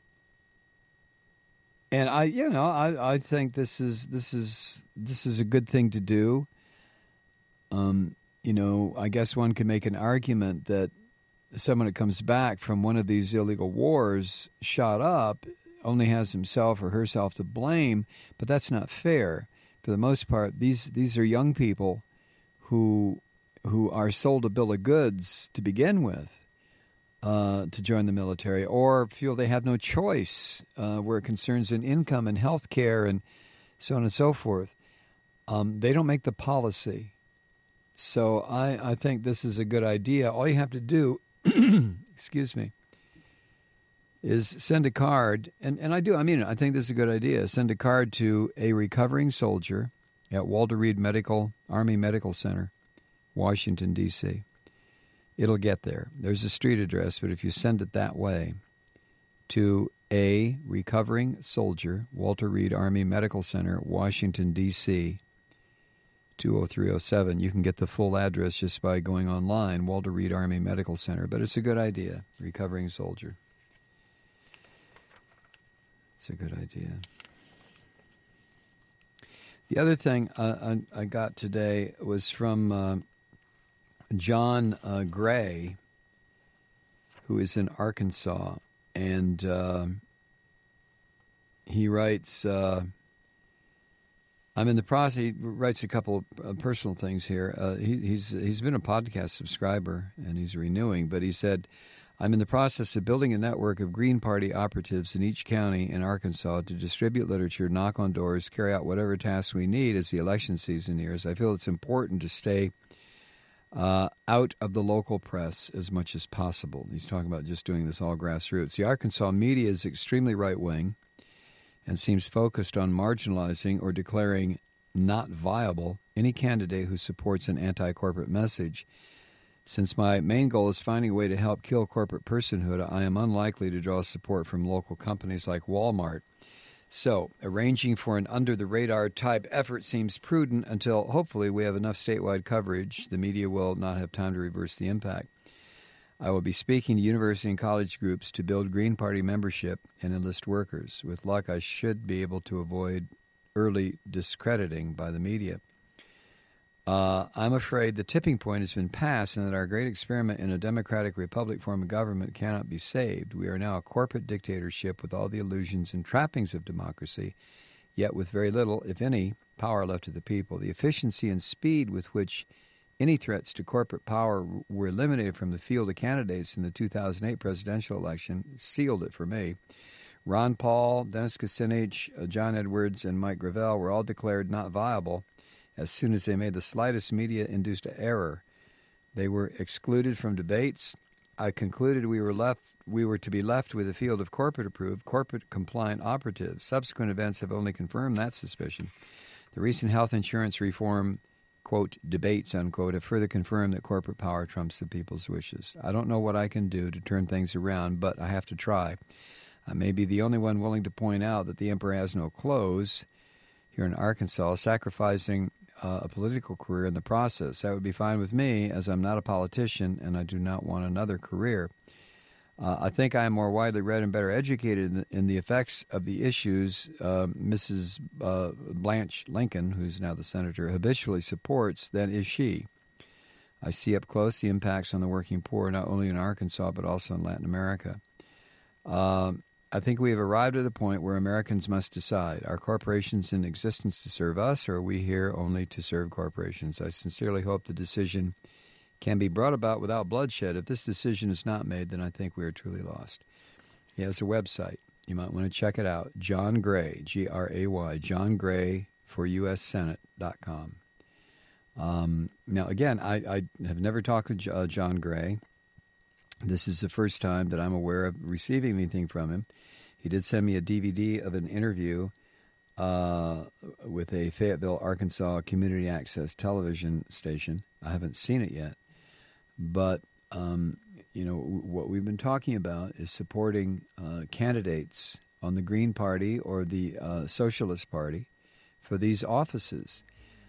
and I, you know, I, I think this is this is this is a good thing to do. Um, you know, I guess one can make an argument that someone that comes back from one of these illegal wars shot up only has himself or herself to blame, but that's not fair. For the most part, these these are young people who who are sold a bill of goods to begin with uh, to join the military, or feel they have no choice uh, where it concerns in income and health care and so on and so forth. Um, they don't make the policy. So I, I think this is a good idea. All you have to do, excuse me, is send a card, and, and I do, I mean, I think this is a good idea. Send a card to a recovering soldier at Walter Reed Medical, Army Medical Center, Washington, D C It'll get there. There's a street address, but if you send it that way to a recovering soldier, Walter Reed Army Medical Center, Washington, D C two oh three oh seven, you can get the full address just by going online, Walter Reed Army Medical Center. But it's a good idea, recovering soldier. It's a good idea. The other thing uh, I, I got today was from uh, John uh, Gray, who is in Arkansas, and uh, he writes, uh, I'm in the process, he writes a couple of uh, personal things here. Uh, he, he's he's been a podcast subscriber, and he's renewing, but he said, I'm in the process of building a network of Green Party operatives in each county in Arkansas to distribute literature, knock on doors, carry out whatever tasks we need as the election season nears. I feel it's important to stay uh, out of the local press as much as possible. He's talking about just doing this all grassroots. The Arkansas media is extremely right-wing and seems focused on marginalizing or declaring not viable any candidate who supports an anti-corporate message. Since my main goal is finding a way to help kill corporate personhood, I am unlikely to draw support from local companies like Walmart. So, arranging for an under-the-radar type effort seems prudent until, hopefully, we have enough statewide coverage. The media will not have time to reverse the impact. I will be speaking to university and college groups to build Green Party membership and enlist workers. With luck, I should be able to avoid early discrediting by the media. Uh, I'm afraid the tipping point has been passed and that our great experiment in a democratic republic form of government cannot be saved. We are now a corporate dictatorship with all the illusions and trappings of democracy, yet with very little, if any, power left to the people. The efficiency and speed with which any threats to corporate power were eliminated from the field of candidates in the two thousand eight presidential election sealed it for me. Ron Paul, Dennis Kucinich, uh, John Edwards, and Mike Gravel were all declared not viable as soon as they made the slightest media-induced error. They were excluded from debates. I concluded we were left we were to be left with a field of corporate-approved, corporate-compliant operatives. Subsequent events have only confirmed that suspicion. The recent health insurance reform, quote, debates, unquote, have further confirmed that corporate power trumps the people's wishes. I don't know what I can do to turn things around, but I have to try. I may be the only one willing to point out that the emperor has no clothes here in Arkansas, sacrificing Uh, a political career in the process. That would be fine with me, as I'm not a politician and I do not want another career. Uh, I think I am more widely read and better educated in the, in the effects of the issues uh, Missus Uh, Blanche Lincoln, who's now the senator, habitually supports than is she. I see up close the impacts on the working poor, not only in Arkansas but also in Latin America. Um, I think we have arrived at a point where Americans must decide, are corporations in existence to serve us, or are we here only to serve corporations? I sincerely hope the decision can be brought about without bloodshed. If this decision is not made, then I think we are truly lost. He has a website. You might want to check it out. John Gray, G R A Y, John Gray for U S Senate dot com. Um, now, again, I, I have never talked to uh, John Gray. This is the first time that I'm aware of receiving anything from him. He did send me a D V D of an interview uh, with a Fayetteville, Arkansas community access television station. I haven't seen it yet. But, um, you know, what we've been talking about is supporting uh, candidates on the Green Party or the uh, Socialist Party for these offices.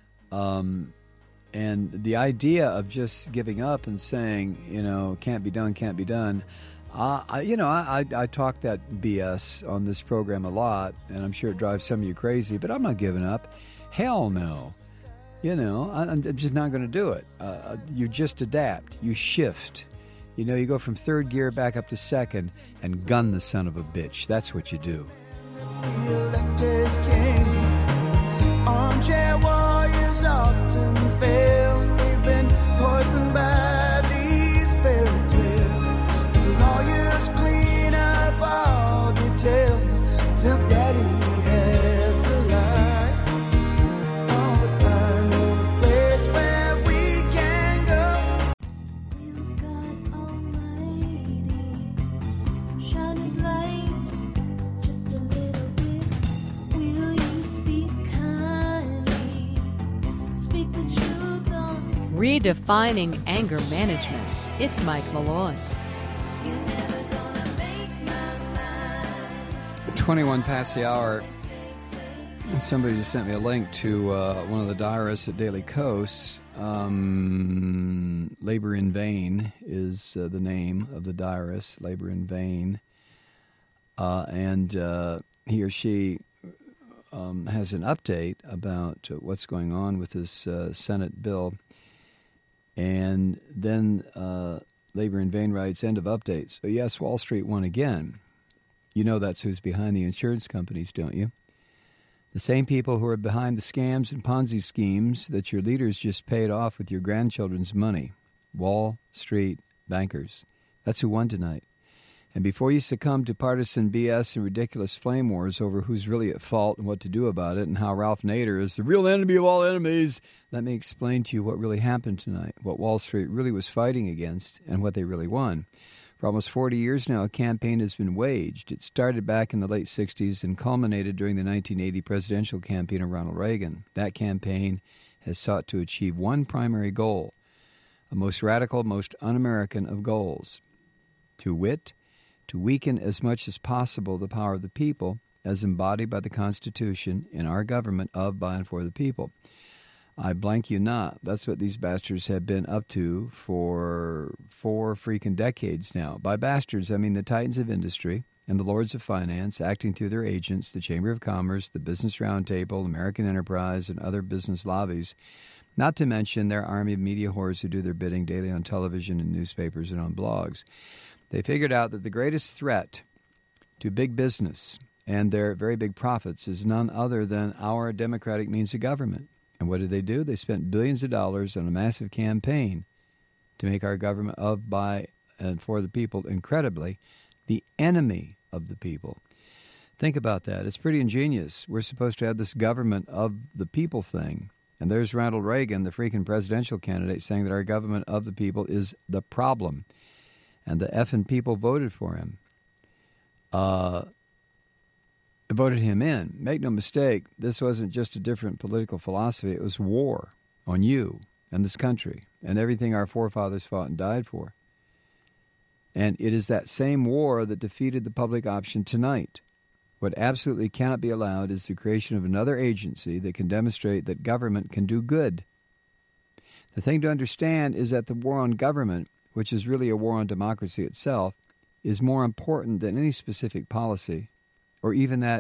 Um And the idea of just giving up and saying, you know, can't be done, can't be done, uh, I, you know, I, I, I talk that B S on this program a lot, and I'm sure it drives some of you crazy, but I'm not giving up. Hell no. You know, I, I'm just not going to do it. Uh, you just adapt. You shift. You know, you go from third gear back up to second and gun the son of a bitch. That's what you do. We elected king. Armchair warriors often fail. We've been poisoned by these fairy tales. The lawyers clean up all details since Daddy had to lie. Oh, but I know the place where we can go. God Almighty, shine His light just a little bit. Will you speak kindly? Speak the truth on. Redefining anger management. It's Mike Malloy. twenty-one past the hour. Somebody just sent me a link to uh, one of the diarists at Daily Kos. Um, Labor in Vain is uh, the name of the diarist, Labor in Vain. Uh, and uh, he or she um, has an update about uh, what's going on with this uh, Senate bill. And then uh, Labor in Vain writes, end of updates. So yes, Wall Street won again. You know that's who's behind the insurance companies, don't you? The same people who are behind the scams and Ponzi schemes that your leaders just paid off with your grandchildren's money. Wall Street bankers. That's who won tonight. And before you succumb to partisan B S and ridiculous flame wars over who's really at fault and what to do about it and how Ralph Nader is the real enemy of all enemies, let me explain to you what really happened tonight, what Wall Street really was fighting against and what they really won. For almost forty years now, a campaign has been waged. It started back in the late sixties and culminated during the nineteen eighty presidential campaign of Ronald Reagan. That campaign has sought to achieve one primary goal, a most radical, most un-American of goals, to wit, to weaken as much as possible the power of the people as embodied by the Constitution in our government of, by, and for the people. I blank you not. That's what these bastards have been up to for four freaking decades now. By bastards, I mean the titans of industry and the lords of finance acting through their agents, the Chamber of Commerce, the Business Roundtable, American Enterprise, and other business lobbies, not to mention their army of media whores who do their bidding daily on television and newspapers and on blogs. They figured out that the greatest threat to big business and their very big profits is none other than our democratic means of government. And what did they do? They spent billions of dollars on a massive campaign to make our government of, by, and for the people, incredibly, the enemy of the people. Think about that. It's pretty ingenious. We're supposed to have this government of the people thing. And there's Ronald Reagan, the freaking presidential candidate, saying that our government of the people is the problem. And the effing people voted for him. Uh... voted him in. Make no mistake, this wasn't just a different political philosophy. It was war on you and this country and everything our forefathers fought and died for. And it is that same war that defeated the public option tonight. What absolutely cannot be allowed is the creation of another agency that can demonstrate that government can do good. The thing to understand is that the war on government, which is really a war on democracy itself, is more important than any specific policy, or even that,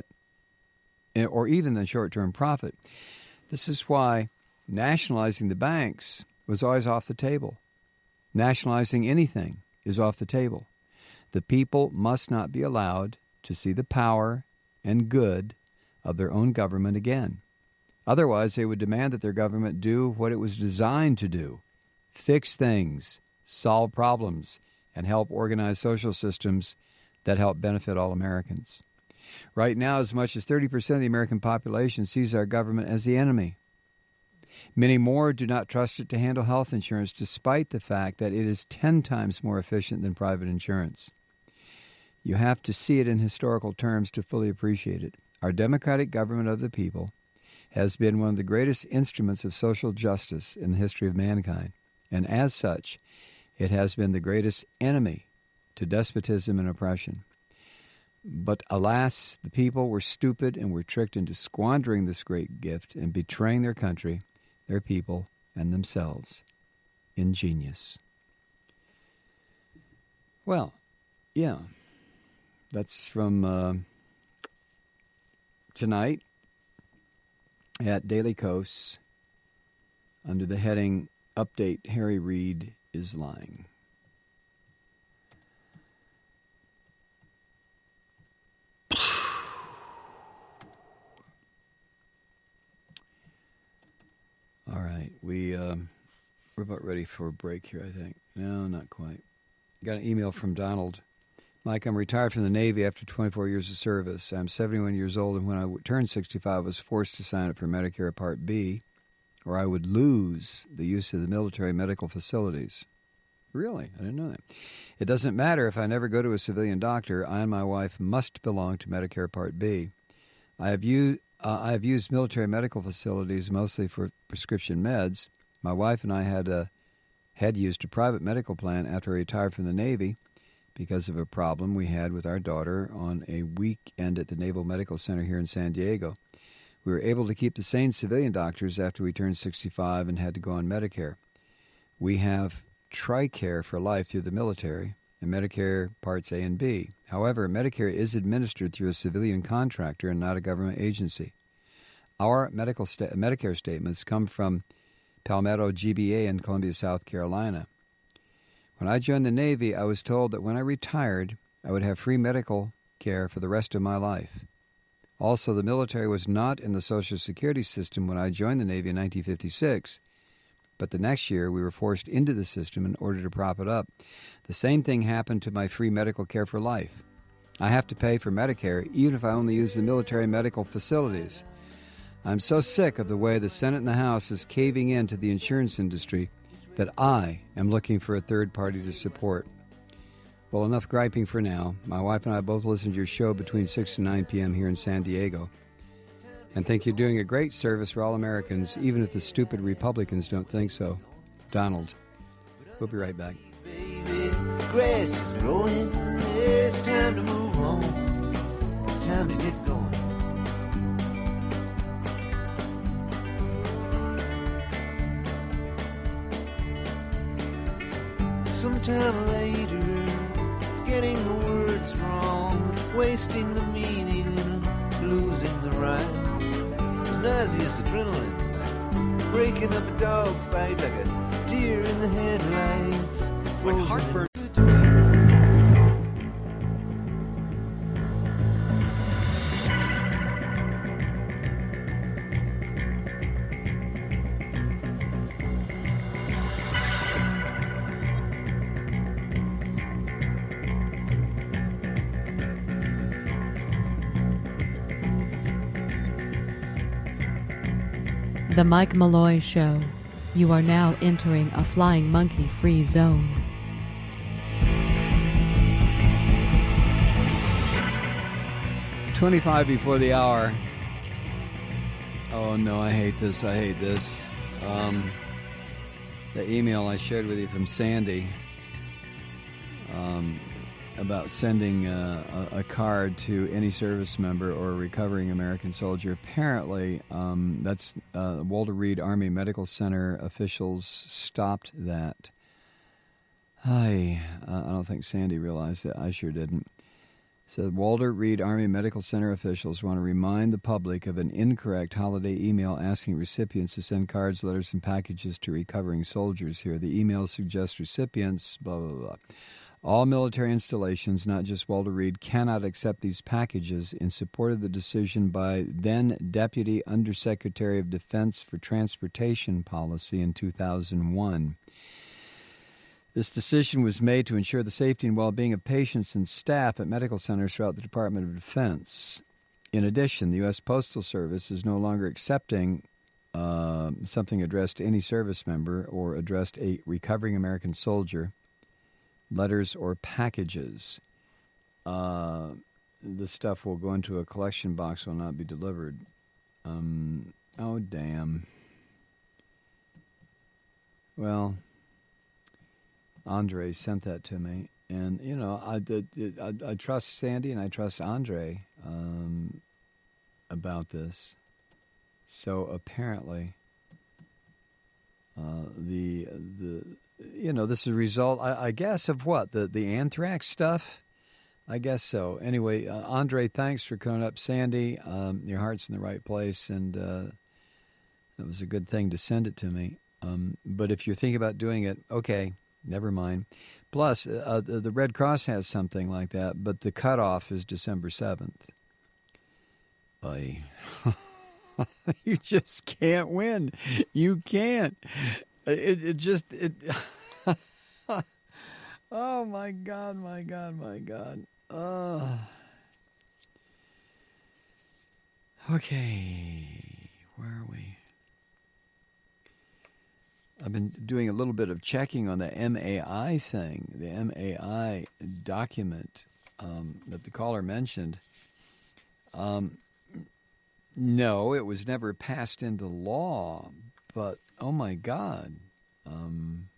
or even than short-term profit. This is why nationalizing the banks was always off the table. Nationalizing anything is off the table. The people must not be allowed to see the power and good of their own government again. Otherwise, they would demand that their government do what it was designed to do: fix things, solve problems, and help organize social systems that help benefit all Americans. Right now, as much as thirty percent of the American population sees our government as the enemy. Many more do not trust it to handle health insurance, despite the fact that it is ten times more efficient than private insurance. You have to see it in historical terms to fully appreciate it. Our democratic government of the people has been one of the greatest instruments of social justice in the history of mankind, and as such, it has been the greatest enemy to despotism and oppression. But alas, the people were stupid and were tricked into squandering this great gift and betraying their country, their people, and themselves. Ingenious. Well, yeah, that's from uh, tonight at Daily Kos under the heading, Update, Harry Reid is Lying. We're about ready for a break here, I think. No, not quite. Got an email from Donald. Mike, I'm retired from the Navy after twenty-four years of service. I'm seventy-one years old, and when I w- turned sixty-five, I was forced to sign up for Medicare Part B, or I would lose the use of the military medical facilities. Really? I didn't know that. It doesn't matter if I never go to a civilian doctor. I and my wife must belong to Medicare Part B. I have used, uh, I have used military medical facilities mostly for prescription meds. My wife and I had a, had used a private medical plan after I retired from the Navy because of a problem we had with our daughter on a weekend at the Naval Medical Center here in San Diego. We were able to keep the same civilian doctors after we turned sixty-five and had to go on Medicare. We have TRICARE for life through the military and Medicare Parts A and B. However, Medicare is administered through a civilian contractor and not a government agency. Our medical sta- Medicare statements come from Palmetto G B A in Columbia, South Carolina. When I joined the Navy, I was told that when I retired, I would have free medical care for the rest of my life. Also, the military was not in the Social Security system when I joined the Navy in nineteen fifty-six, but the next year we were forced into the system in order to prop it up. The same thing happened to my free medical care for life. I have to pay for Medicare even if I only use the military medical facilities. I'm so sick of the way the Senate and the House is caving in to the insurance industry that I am looking for a third party to support. Well, enough griping for now. My wife and I both listen to your show between six and nine p.m. here in San Diego, and think you're doing a great service for all Americans, even if the stupid Republicans don't think so. Donald. We'll be right back. Baby, grass is growing. It's time to move on. Time to get going. Sometime later, getting the words wrong, wasting the meaning and losing the rhyme. It's nauseous adrenaline, breaking up a dog fight like a deer in the headlights. When heartburn. The Mike Malloy Show. You are now entering a flying monkey-free zone. twenty-five before the hour. Oh, no, I hate this. I hate this. Um, the email I shared with you from Sandy um, about sending uh, a, a card to any service member or a recovering American soldier. Apparently, um, that's uh, Walter Reed Army Medical Center officials stopped that. I, uh, I don't think Sandy realized it. I sure didn't. Said Walter Reed Army Medical Center officials want to remind the public of an incorrect holiday email asking recipients to send cards, letters, and packages to recovering soldiers here. The email suggests recipients, blah, blah, blah. All military installations, not just Walter Reed, cannot accept these packages in support of the decision by then Deputy Undersecretary of Defense for Transportation Policy in two thousand one. This decision was made to ensure the safety and well-being of patients and staff at medical centers throughout the Department of Defense. In addition, the U S Postal Service is no longer accepting uh, something addressed to any service member or addressed a recovering American soldier, letters or packages. Uh, this stuff will go into a collection box, will not be delivered. Um, oh, damn. Well, Andre sent that to me. And, you know, I, I, I trust Sandy and I trust Andre um, about this. So apparently uh, the the... You know, this is a result, I, I guess, of what? The the anthrax stuff? I guess so. Anyway, uh, Andre, thanks for coming up. Sandy, um, your heart's in the right place, and uh, that was a good thing to send it to me. Um, but if you're thinking about doing it, okay, never mind. Plus, uh, the, the Red Cross has something like that, but the cutoff is December seventh. Oy. You just can't win. You can't. It, it just it. Oh my God! My God! My God! Uh, okay, where are we? I've been doing a little bit of checking on the M A I thing, the M A I document um, that the caller mentioned. Um, no, it was never passed into law, but oh my God. Um,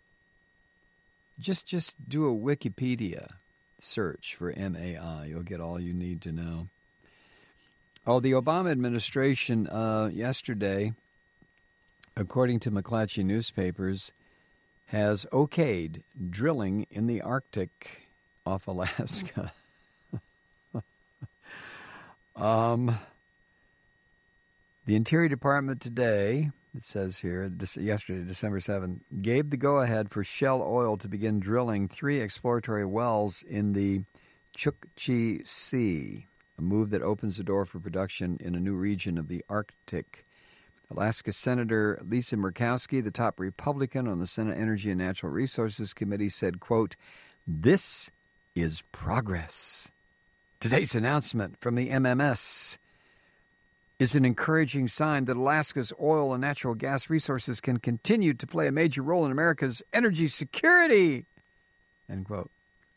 just just do a Wikipedia search for M A I. You'll get all you need to know. Oh, the Obama administration uh, yesterday, according to McClatchy newspapers, has okayed drilling in the Arctic off Alaska. um, the Interior Department today, it says here, this, yesterday, December seventh, gave the go-ahead for Shell Oil to begin drilling three exploratory wells in the Chukchi Sea, a move that opens the door for production in a new region of the Arctic. Alaska Senator Lisa Murkowski, the top Republican on the Senate Energy and Natural Resources Committee, said, quote, "This is progress. Today's announcement from the M M S is an encouraging sign that Alaska's oil and natural gas resources can continue to play a major role in America's energy security," end quote.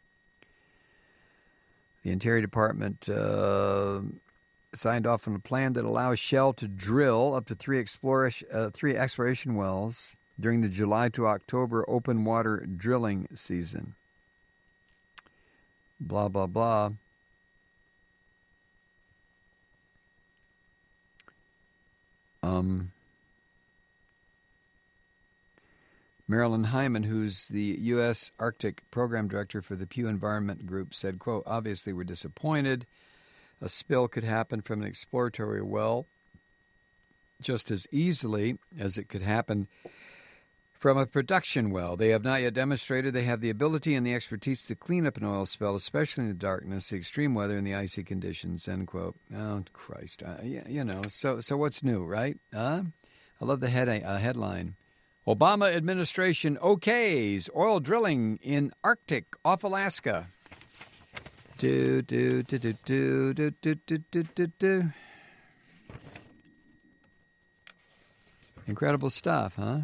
The Interior Department uh, signed off on a plan that allows Shell to drill up to three, exploration, uh, three exploration wells during the July to October open water drilling season. Blah, blah, blah. Um, Marilyn Hyman, who's the U S Arctic Program Director for the Pew Environment Group, said, quote, "Obviously we're disappointed. A spill could happen from an exploratory well just as easily as it could happen from a production well. They have not yet demonstrated they have the ability and the expertise to clean up an oil spill, especially in the darkness, the extreme weather, and the icy conditions," end quote. Oh, Christ. Uh, yeah, you know, so so what's new, right? Uh, I love the head, uh, headline. Obama administration okays oil drilling in Arctic off Alaska. Do, do, do, do, do, do, do, do, do, do, do. Incredible stuff, huh?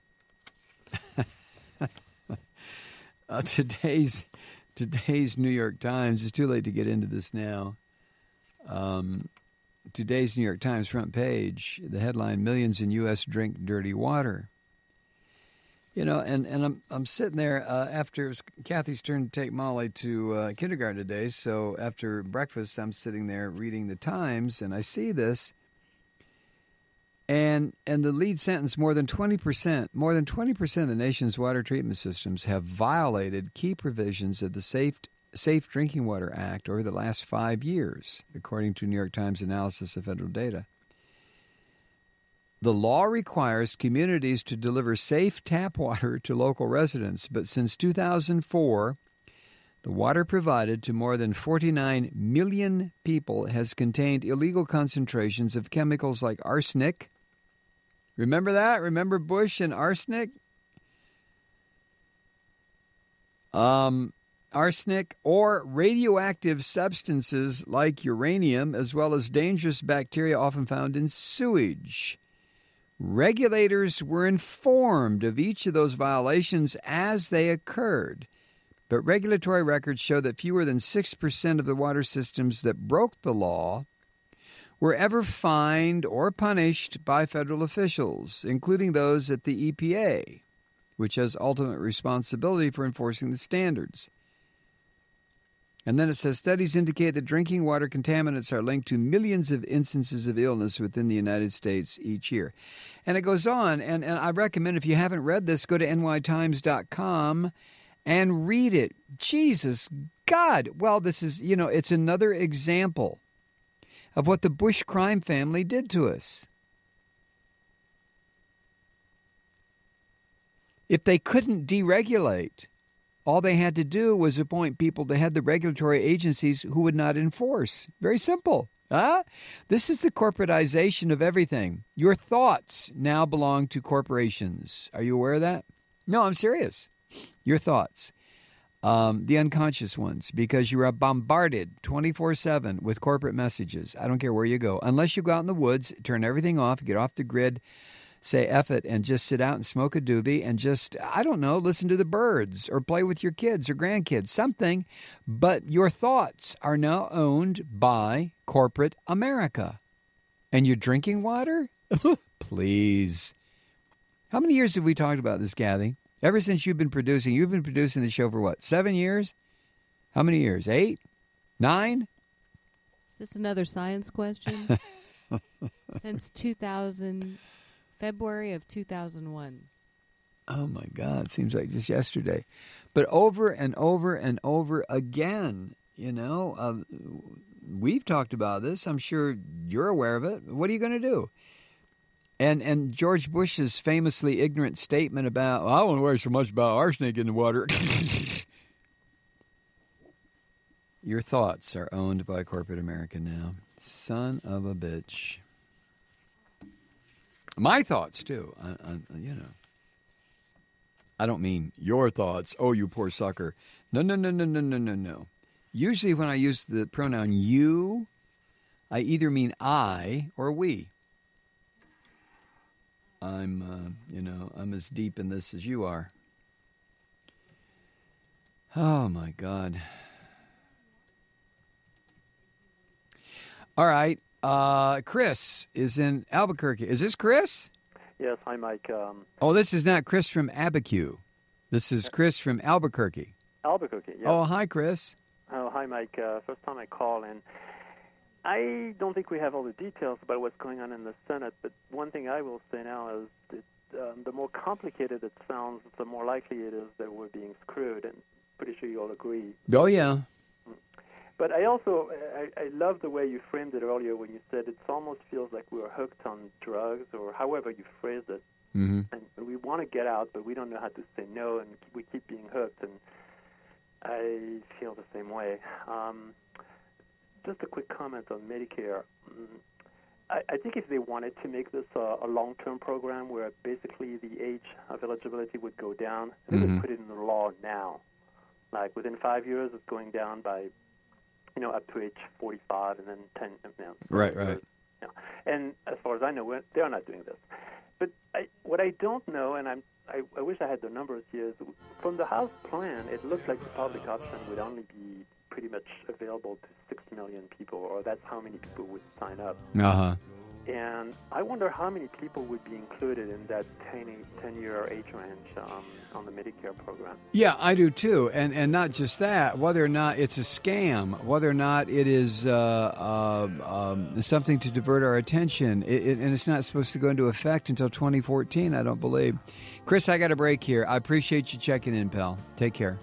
uh, today's today's New York Times, it's too late to get into this now. Um, today's New York Times front page, the headline, "Millions in U S drink dirty water." You know, and, and I'm I'm sitting there uh, after it was Kathy's turn to take Molly to uh, kindergarten today. So after breakfast, I'm sitting there reading the Times, and I see this. And and the lead sentence: more than twenty percent, more than twenty percent of the nation's water treatment systems have violated key provisions of the Safe Safe Drinking Water Act over the last five years, according to New York Times analysis of federal data. The law requires communities to deliver safe tap water to local residents, but since two thousand four, the water provided to more than forty-nine million people has contained illegal concentrations of chemicals like arsenic. Remember that? Remember Bush and arsenic? Um, arsenic or radioactive substances like uranium, as well as dangerous bacteria often found in sewage. Regulators were informed of each of those violations as they occurred, but regulatory records show that fewer than six percent of the water systems that broke the law were ever fined or punished by federal officials, including those at the E P A, which has ultimate responsibility for enforcing the standards. And then it says, studies indicate that drinking water contaminants are linked to millions of instances of illness within the United States each year. And it goes on, and, and I recommend, if you haven't read this, go to N Y Times dot com and read it. Jesus God. Well, this is, you know, it's another example of what the Bush crime family did to us. If they couldn't deregulate, all they had to do was appoint people to head the regulatory agencies who would not enforce. Very simple. Huh? This is the corporatization of everything. Your thoughts now belong to corporations. Are you aware of that? No, I'm serious. Your thoughts. Um, the unconscious ones, because you are bombarded twenty-four seven with corporate messages. I don't care where you go. Unless you go out in the woods, turn everything off, get off the grid, say F it, and just sit out and smoke a doobie and just, I don't know, listen to the birds or play with your kids or grandkids, something. But your thoughts are now owned by corporate America. And your drinking water? Please. How many years have we talked about this, Kathy? Ever since you've been producing, you've been producing the show for what, seven years? How many years? Eight? Nine? Is this another science question? Since two thousand, February of two thousand one. Oh, my God. It seems like just yesterday. But over and over and over again, you know, uh, we've talked about this. I'm sure you're aware of it. What are you going to do? And and George Bush's famously ignorant statement about, well, I don't worry so much about arsenic in the water. Your thoughts are owned by corporate America now. Son of a bitch. My thoughts, too. I, I, you know. I don't mean your thoughts. Oh, you poor sucker. No, no, no, no, no, no, no, no. Usually when I use the pronoun you, I either mean I or we. I'm, uh, you know, I'm as deep in this as you are. Oh, my God. All right. Uh, Chris is in Albuquerque. Is this Chris? Yes. Hi, Mike. Um, Oh, this is not Chris from Abiquiu. This is Chris from Albuquerque. Albuquerque, yeah. Oh, hi, Chris. Oh, hi, Mike. Uh, first time I call, and I don't think we have all the details about what's going on in the Senate, but one thing I will say now is that um, the more complicated it sounds, the more likely it is that we're being screwed, and pretty sure you all agree. Oh, yeah. But I also, I, I love the way you framed it earlier when you said it almost feels like we're hooked on drugs, or however you phrased it. Mm-hmm. And we want to get out, but we don't know how to say no, and we keep being hooked, and I feel the same way. Um, just a quick comment on Medicare. Mm, I, I think if they wanted to make this a, a long-term program where basically the age of eligibility would go down, they Mhm. would put it in the law now. Like within five years, it's going down by, you know, up to age forty-five, and then ten. You know, Right, right. you know. And as far as I know, we're- they're not doing this. But I, what I don't know, and I'm, I, I wish I had the numbers here, is from the House plan, it looks like the public option would only be pretty much available to six million people, or that's how many people would sign up. Uh-huh. And I wonder how many people would be included in that ten-year age range um, on the Medicare program. Yeah, I do too, and and not just that. Whether or not it's a scam, whether or not it is uh, uh, um, something to divert our attention, it, it, and it's not supposed to go into effect until twenty fourteen. I don't believe. Chris, I got a break here. I appreciate you checking in, pal. Take care.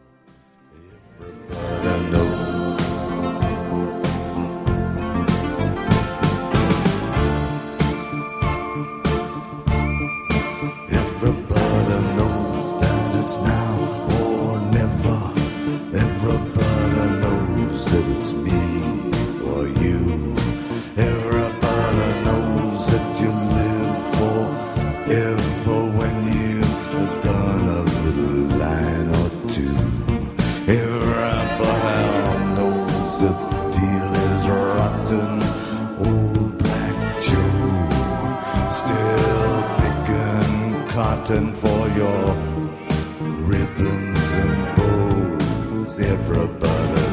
Everybody knows that it's now or never. Everybody knows that it's me or you. Everybody knows that you live forever when you've done a little line or two. Everybody knows the deal is rotten. Old Black Joe still picking cotton for your ribbons and bows. Everybody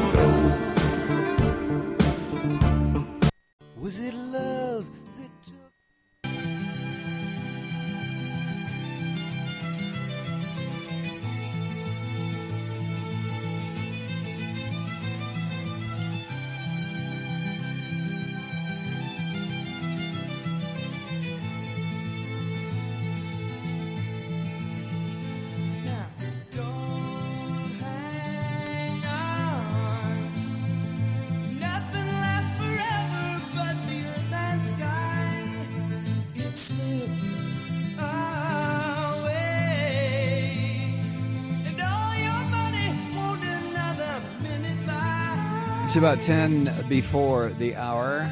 knows. Was it love that took? Now, don't hang It's about ten before the hour.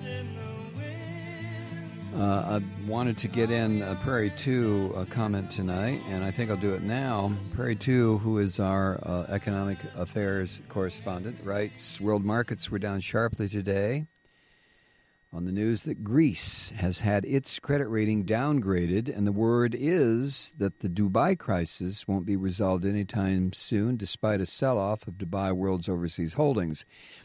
Uh, I wanted to get in a Prairie two uh, comment tonight, and I think I'll do it now. Prairie two, who is our uh, economic affairs correspondent, writes, world markets were down sharply today on the news that Greece has had its credit rating downgraded, and the word is that the Dubai crisis won't be resolved anytime soon, despite a sell-off of Dubai World's overseas holdings.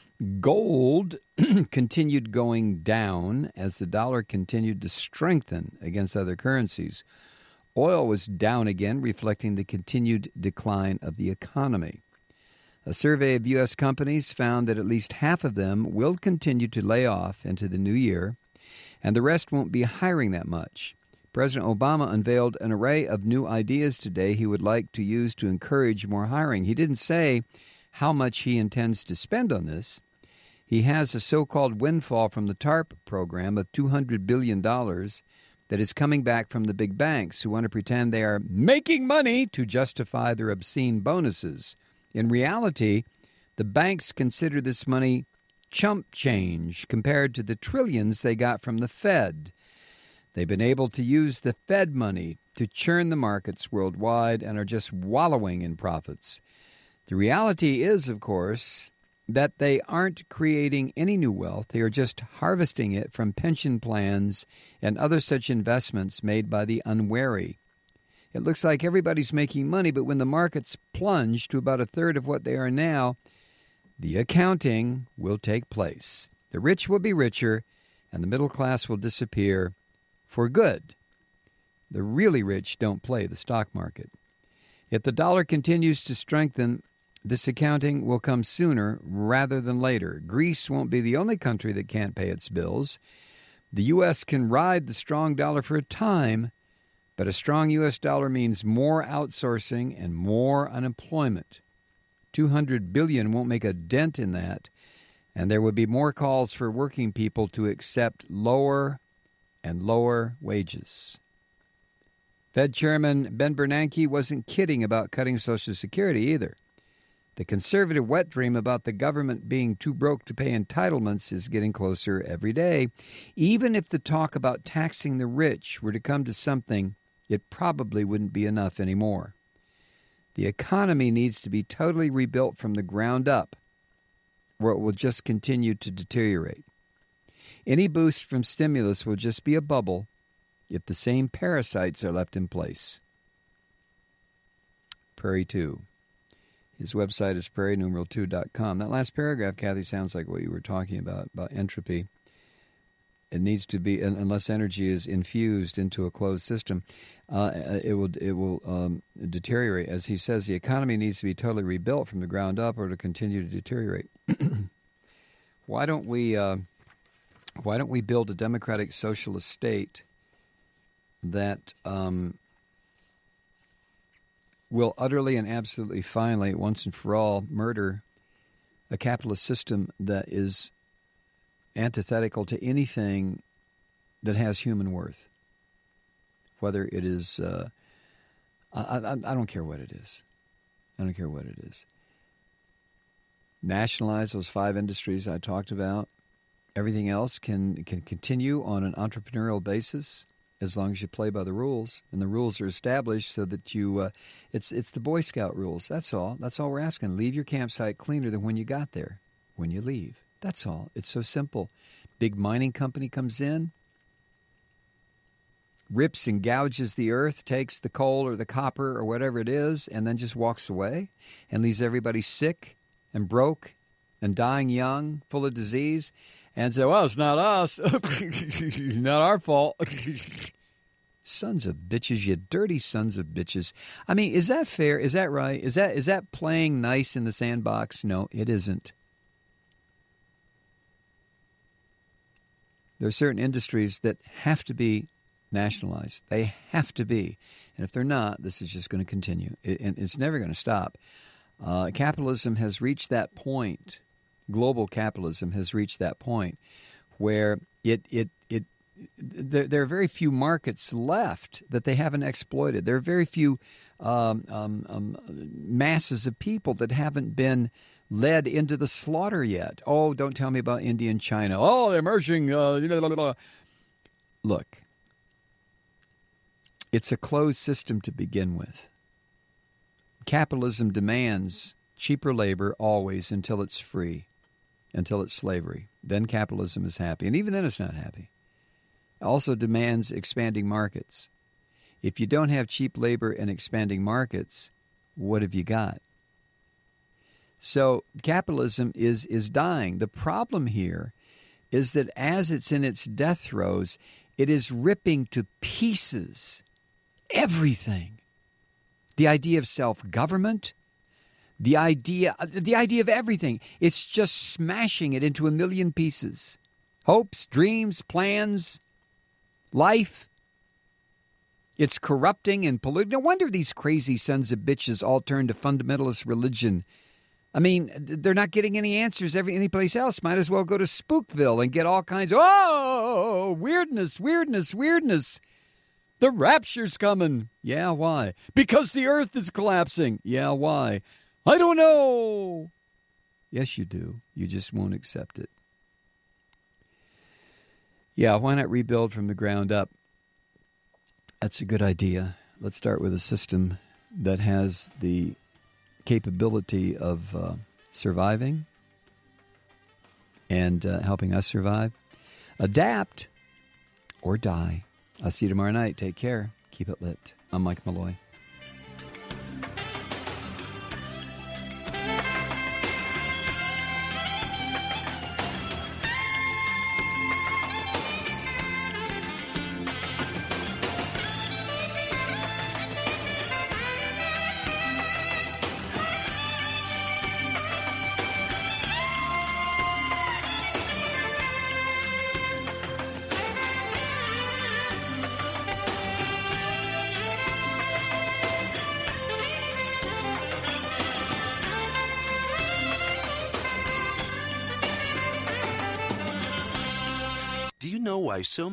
Gold continued going down as the dollar continued to strengthen against other currencies. Oil was down again, reflecting the continued decline of the economy. A survey of U S companies found that at least half of them will continue to lay off into the new year, and the rest won't be hiring that much. President Obama unveiled an array of new ideas today he would like to use to encourage more hiring. He didn't say how much he intends to spend on this. He has a so-called windfall from the TARP program of two hundred billion dollars that is coming back from the big banks who want to pretend they are making money to justify their obscene bonuses. In reality, the banks consider this money chump change compared to the trillions they got from the Fed. They've been able to use the Fed money to churn the markets worldwide and are just wallowing in profits. The reality is, of course, that they aren't creating any new wealth. They are just harvesting it from pension plans and other such investments made by the unwary. It looks like everybody's making money, but when the markets plunge to about a third of what they are now, the accounting will take place. The rich will be richer, and the middle class will disappear for good. The really rich don't play the stock market. If the dollar continues to strengthen, this accounting will come sooner rather than later. Greece won't be the only country that can't pay its bills. The U S can ride the strong dollar for a time, but a strong U S dollar means more outsourcing and more unemployment. two hundred billion dollars won't make a dent in that, and there would be more calls for working people to accept lower and lower wages. Fed Chairman Ben Bernanke wasn't kidding about cutting Social Security either. The conservative wet dream about the government being too broke to pay entitlements is getting closer every day. Even if the talk about taxing the rich were to come to something, it probably wouldn't be enough anymore. The economy needs to be totally rebuilt from the ground up, or it will just continue to deteriorate. Any boost from stimulus will just be a bubble if the same parasites are left in place. Prairie two. His website is prairie numeral two dot com. That last paragraph, Kathy, sounds like what you were talking about, about entropy. It needs to be, unless energy is infused into a closed system, uh, it will it will um, deteriorate. As he says, the economy needs to be totally rebuilt from the ground up or to continue to deteriorate. Why don't we uh, why don't we build a democratic socialist state that um, will utterly and absolutely finally, once and for all, murder a capitalist system that is antithetical to anything that has human worth, whether it is, uh, I, I, I don't care what it is. I don't care what it is. Nationalize those five industries I talked about. Everything else can, can continue on an entrepreneurial basis as long as you play by the rules, and the rules are established so that you, uh, it's it's the Boy Scout rules. That's all. That's all we're asking. Leave your campsite cleaner than when you got there, when you leave. That's all. It's so simple. Big mining company comes in, rips and gouges the earth, takes the coal or the copper or whatever it is, and then just walks away and leaves everybody sick and broke and dying young, full of disease, and say, well, it's not us. Not our fault. Sons of bitches, you dirty sons of bitches. I mean, is that fair? Is that right? Is that is that playing nice in the sandbox? No, it isn't. There are certain industries that have to be nationalized. They have to be. And if they're not, this is just going to continue. It, and it's never going to stop. Uh, capitalism has reached that point. Global capitalism has reached that point where it it it there, there are very few markets left that they haven't exploited. There are very few um, um, um, masses of people that haven't been led into the slaughter yet. Oh, don't tell me about India and China. Oh, the emerging. Uh, blah, blah, blah. Look, it's a closed system to begin with. Capitalism demands cheaper labor always until it's free, until it's slavery. Then capitalism is happy, and even then it's not happy. It also demands expanding markets. If you don't have cheap labor and expanding markets, what have you got? So capitalism is, is dying. The problem here is that as it's in its death throes, it is ripping to pieces everything. The idea of self-government, the idea, the idea of everything. It's just smashing it into a million pieces. Hopes, dreams, plans, life. It's corrupting and polluting. No wonder these crazy sons of bitches all turn to fundamentalist religion. I mean, they're not getting any answers every anyplace else. Might as well go to Spookville and get all kinds of, oh, weirdness, weirdness, weirdness. The rapture's coming. Yeah, why? Because the earth is collapsing. Yeah, why? I don't know. Yes, you do. You just won't accept it. Yeah, why not rebuild from the ground up? That's a good idea. Let's start with a system that has the capability of uh, surviving and uh, helping us survive. Adapt or die. I'll see you tomorrow night. Take care. Keep it lit. I'm Mike Malloy. Do you know why so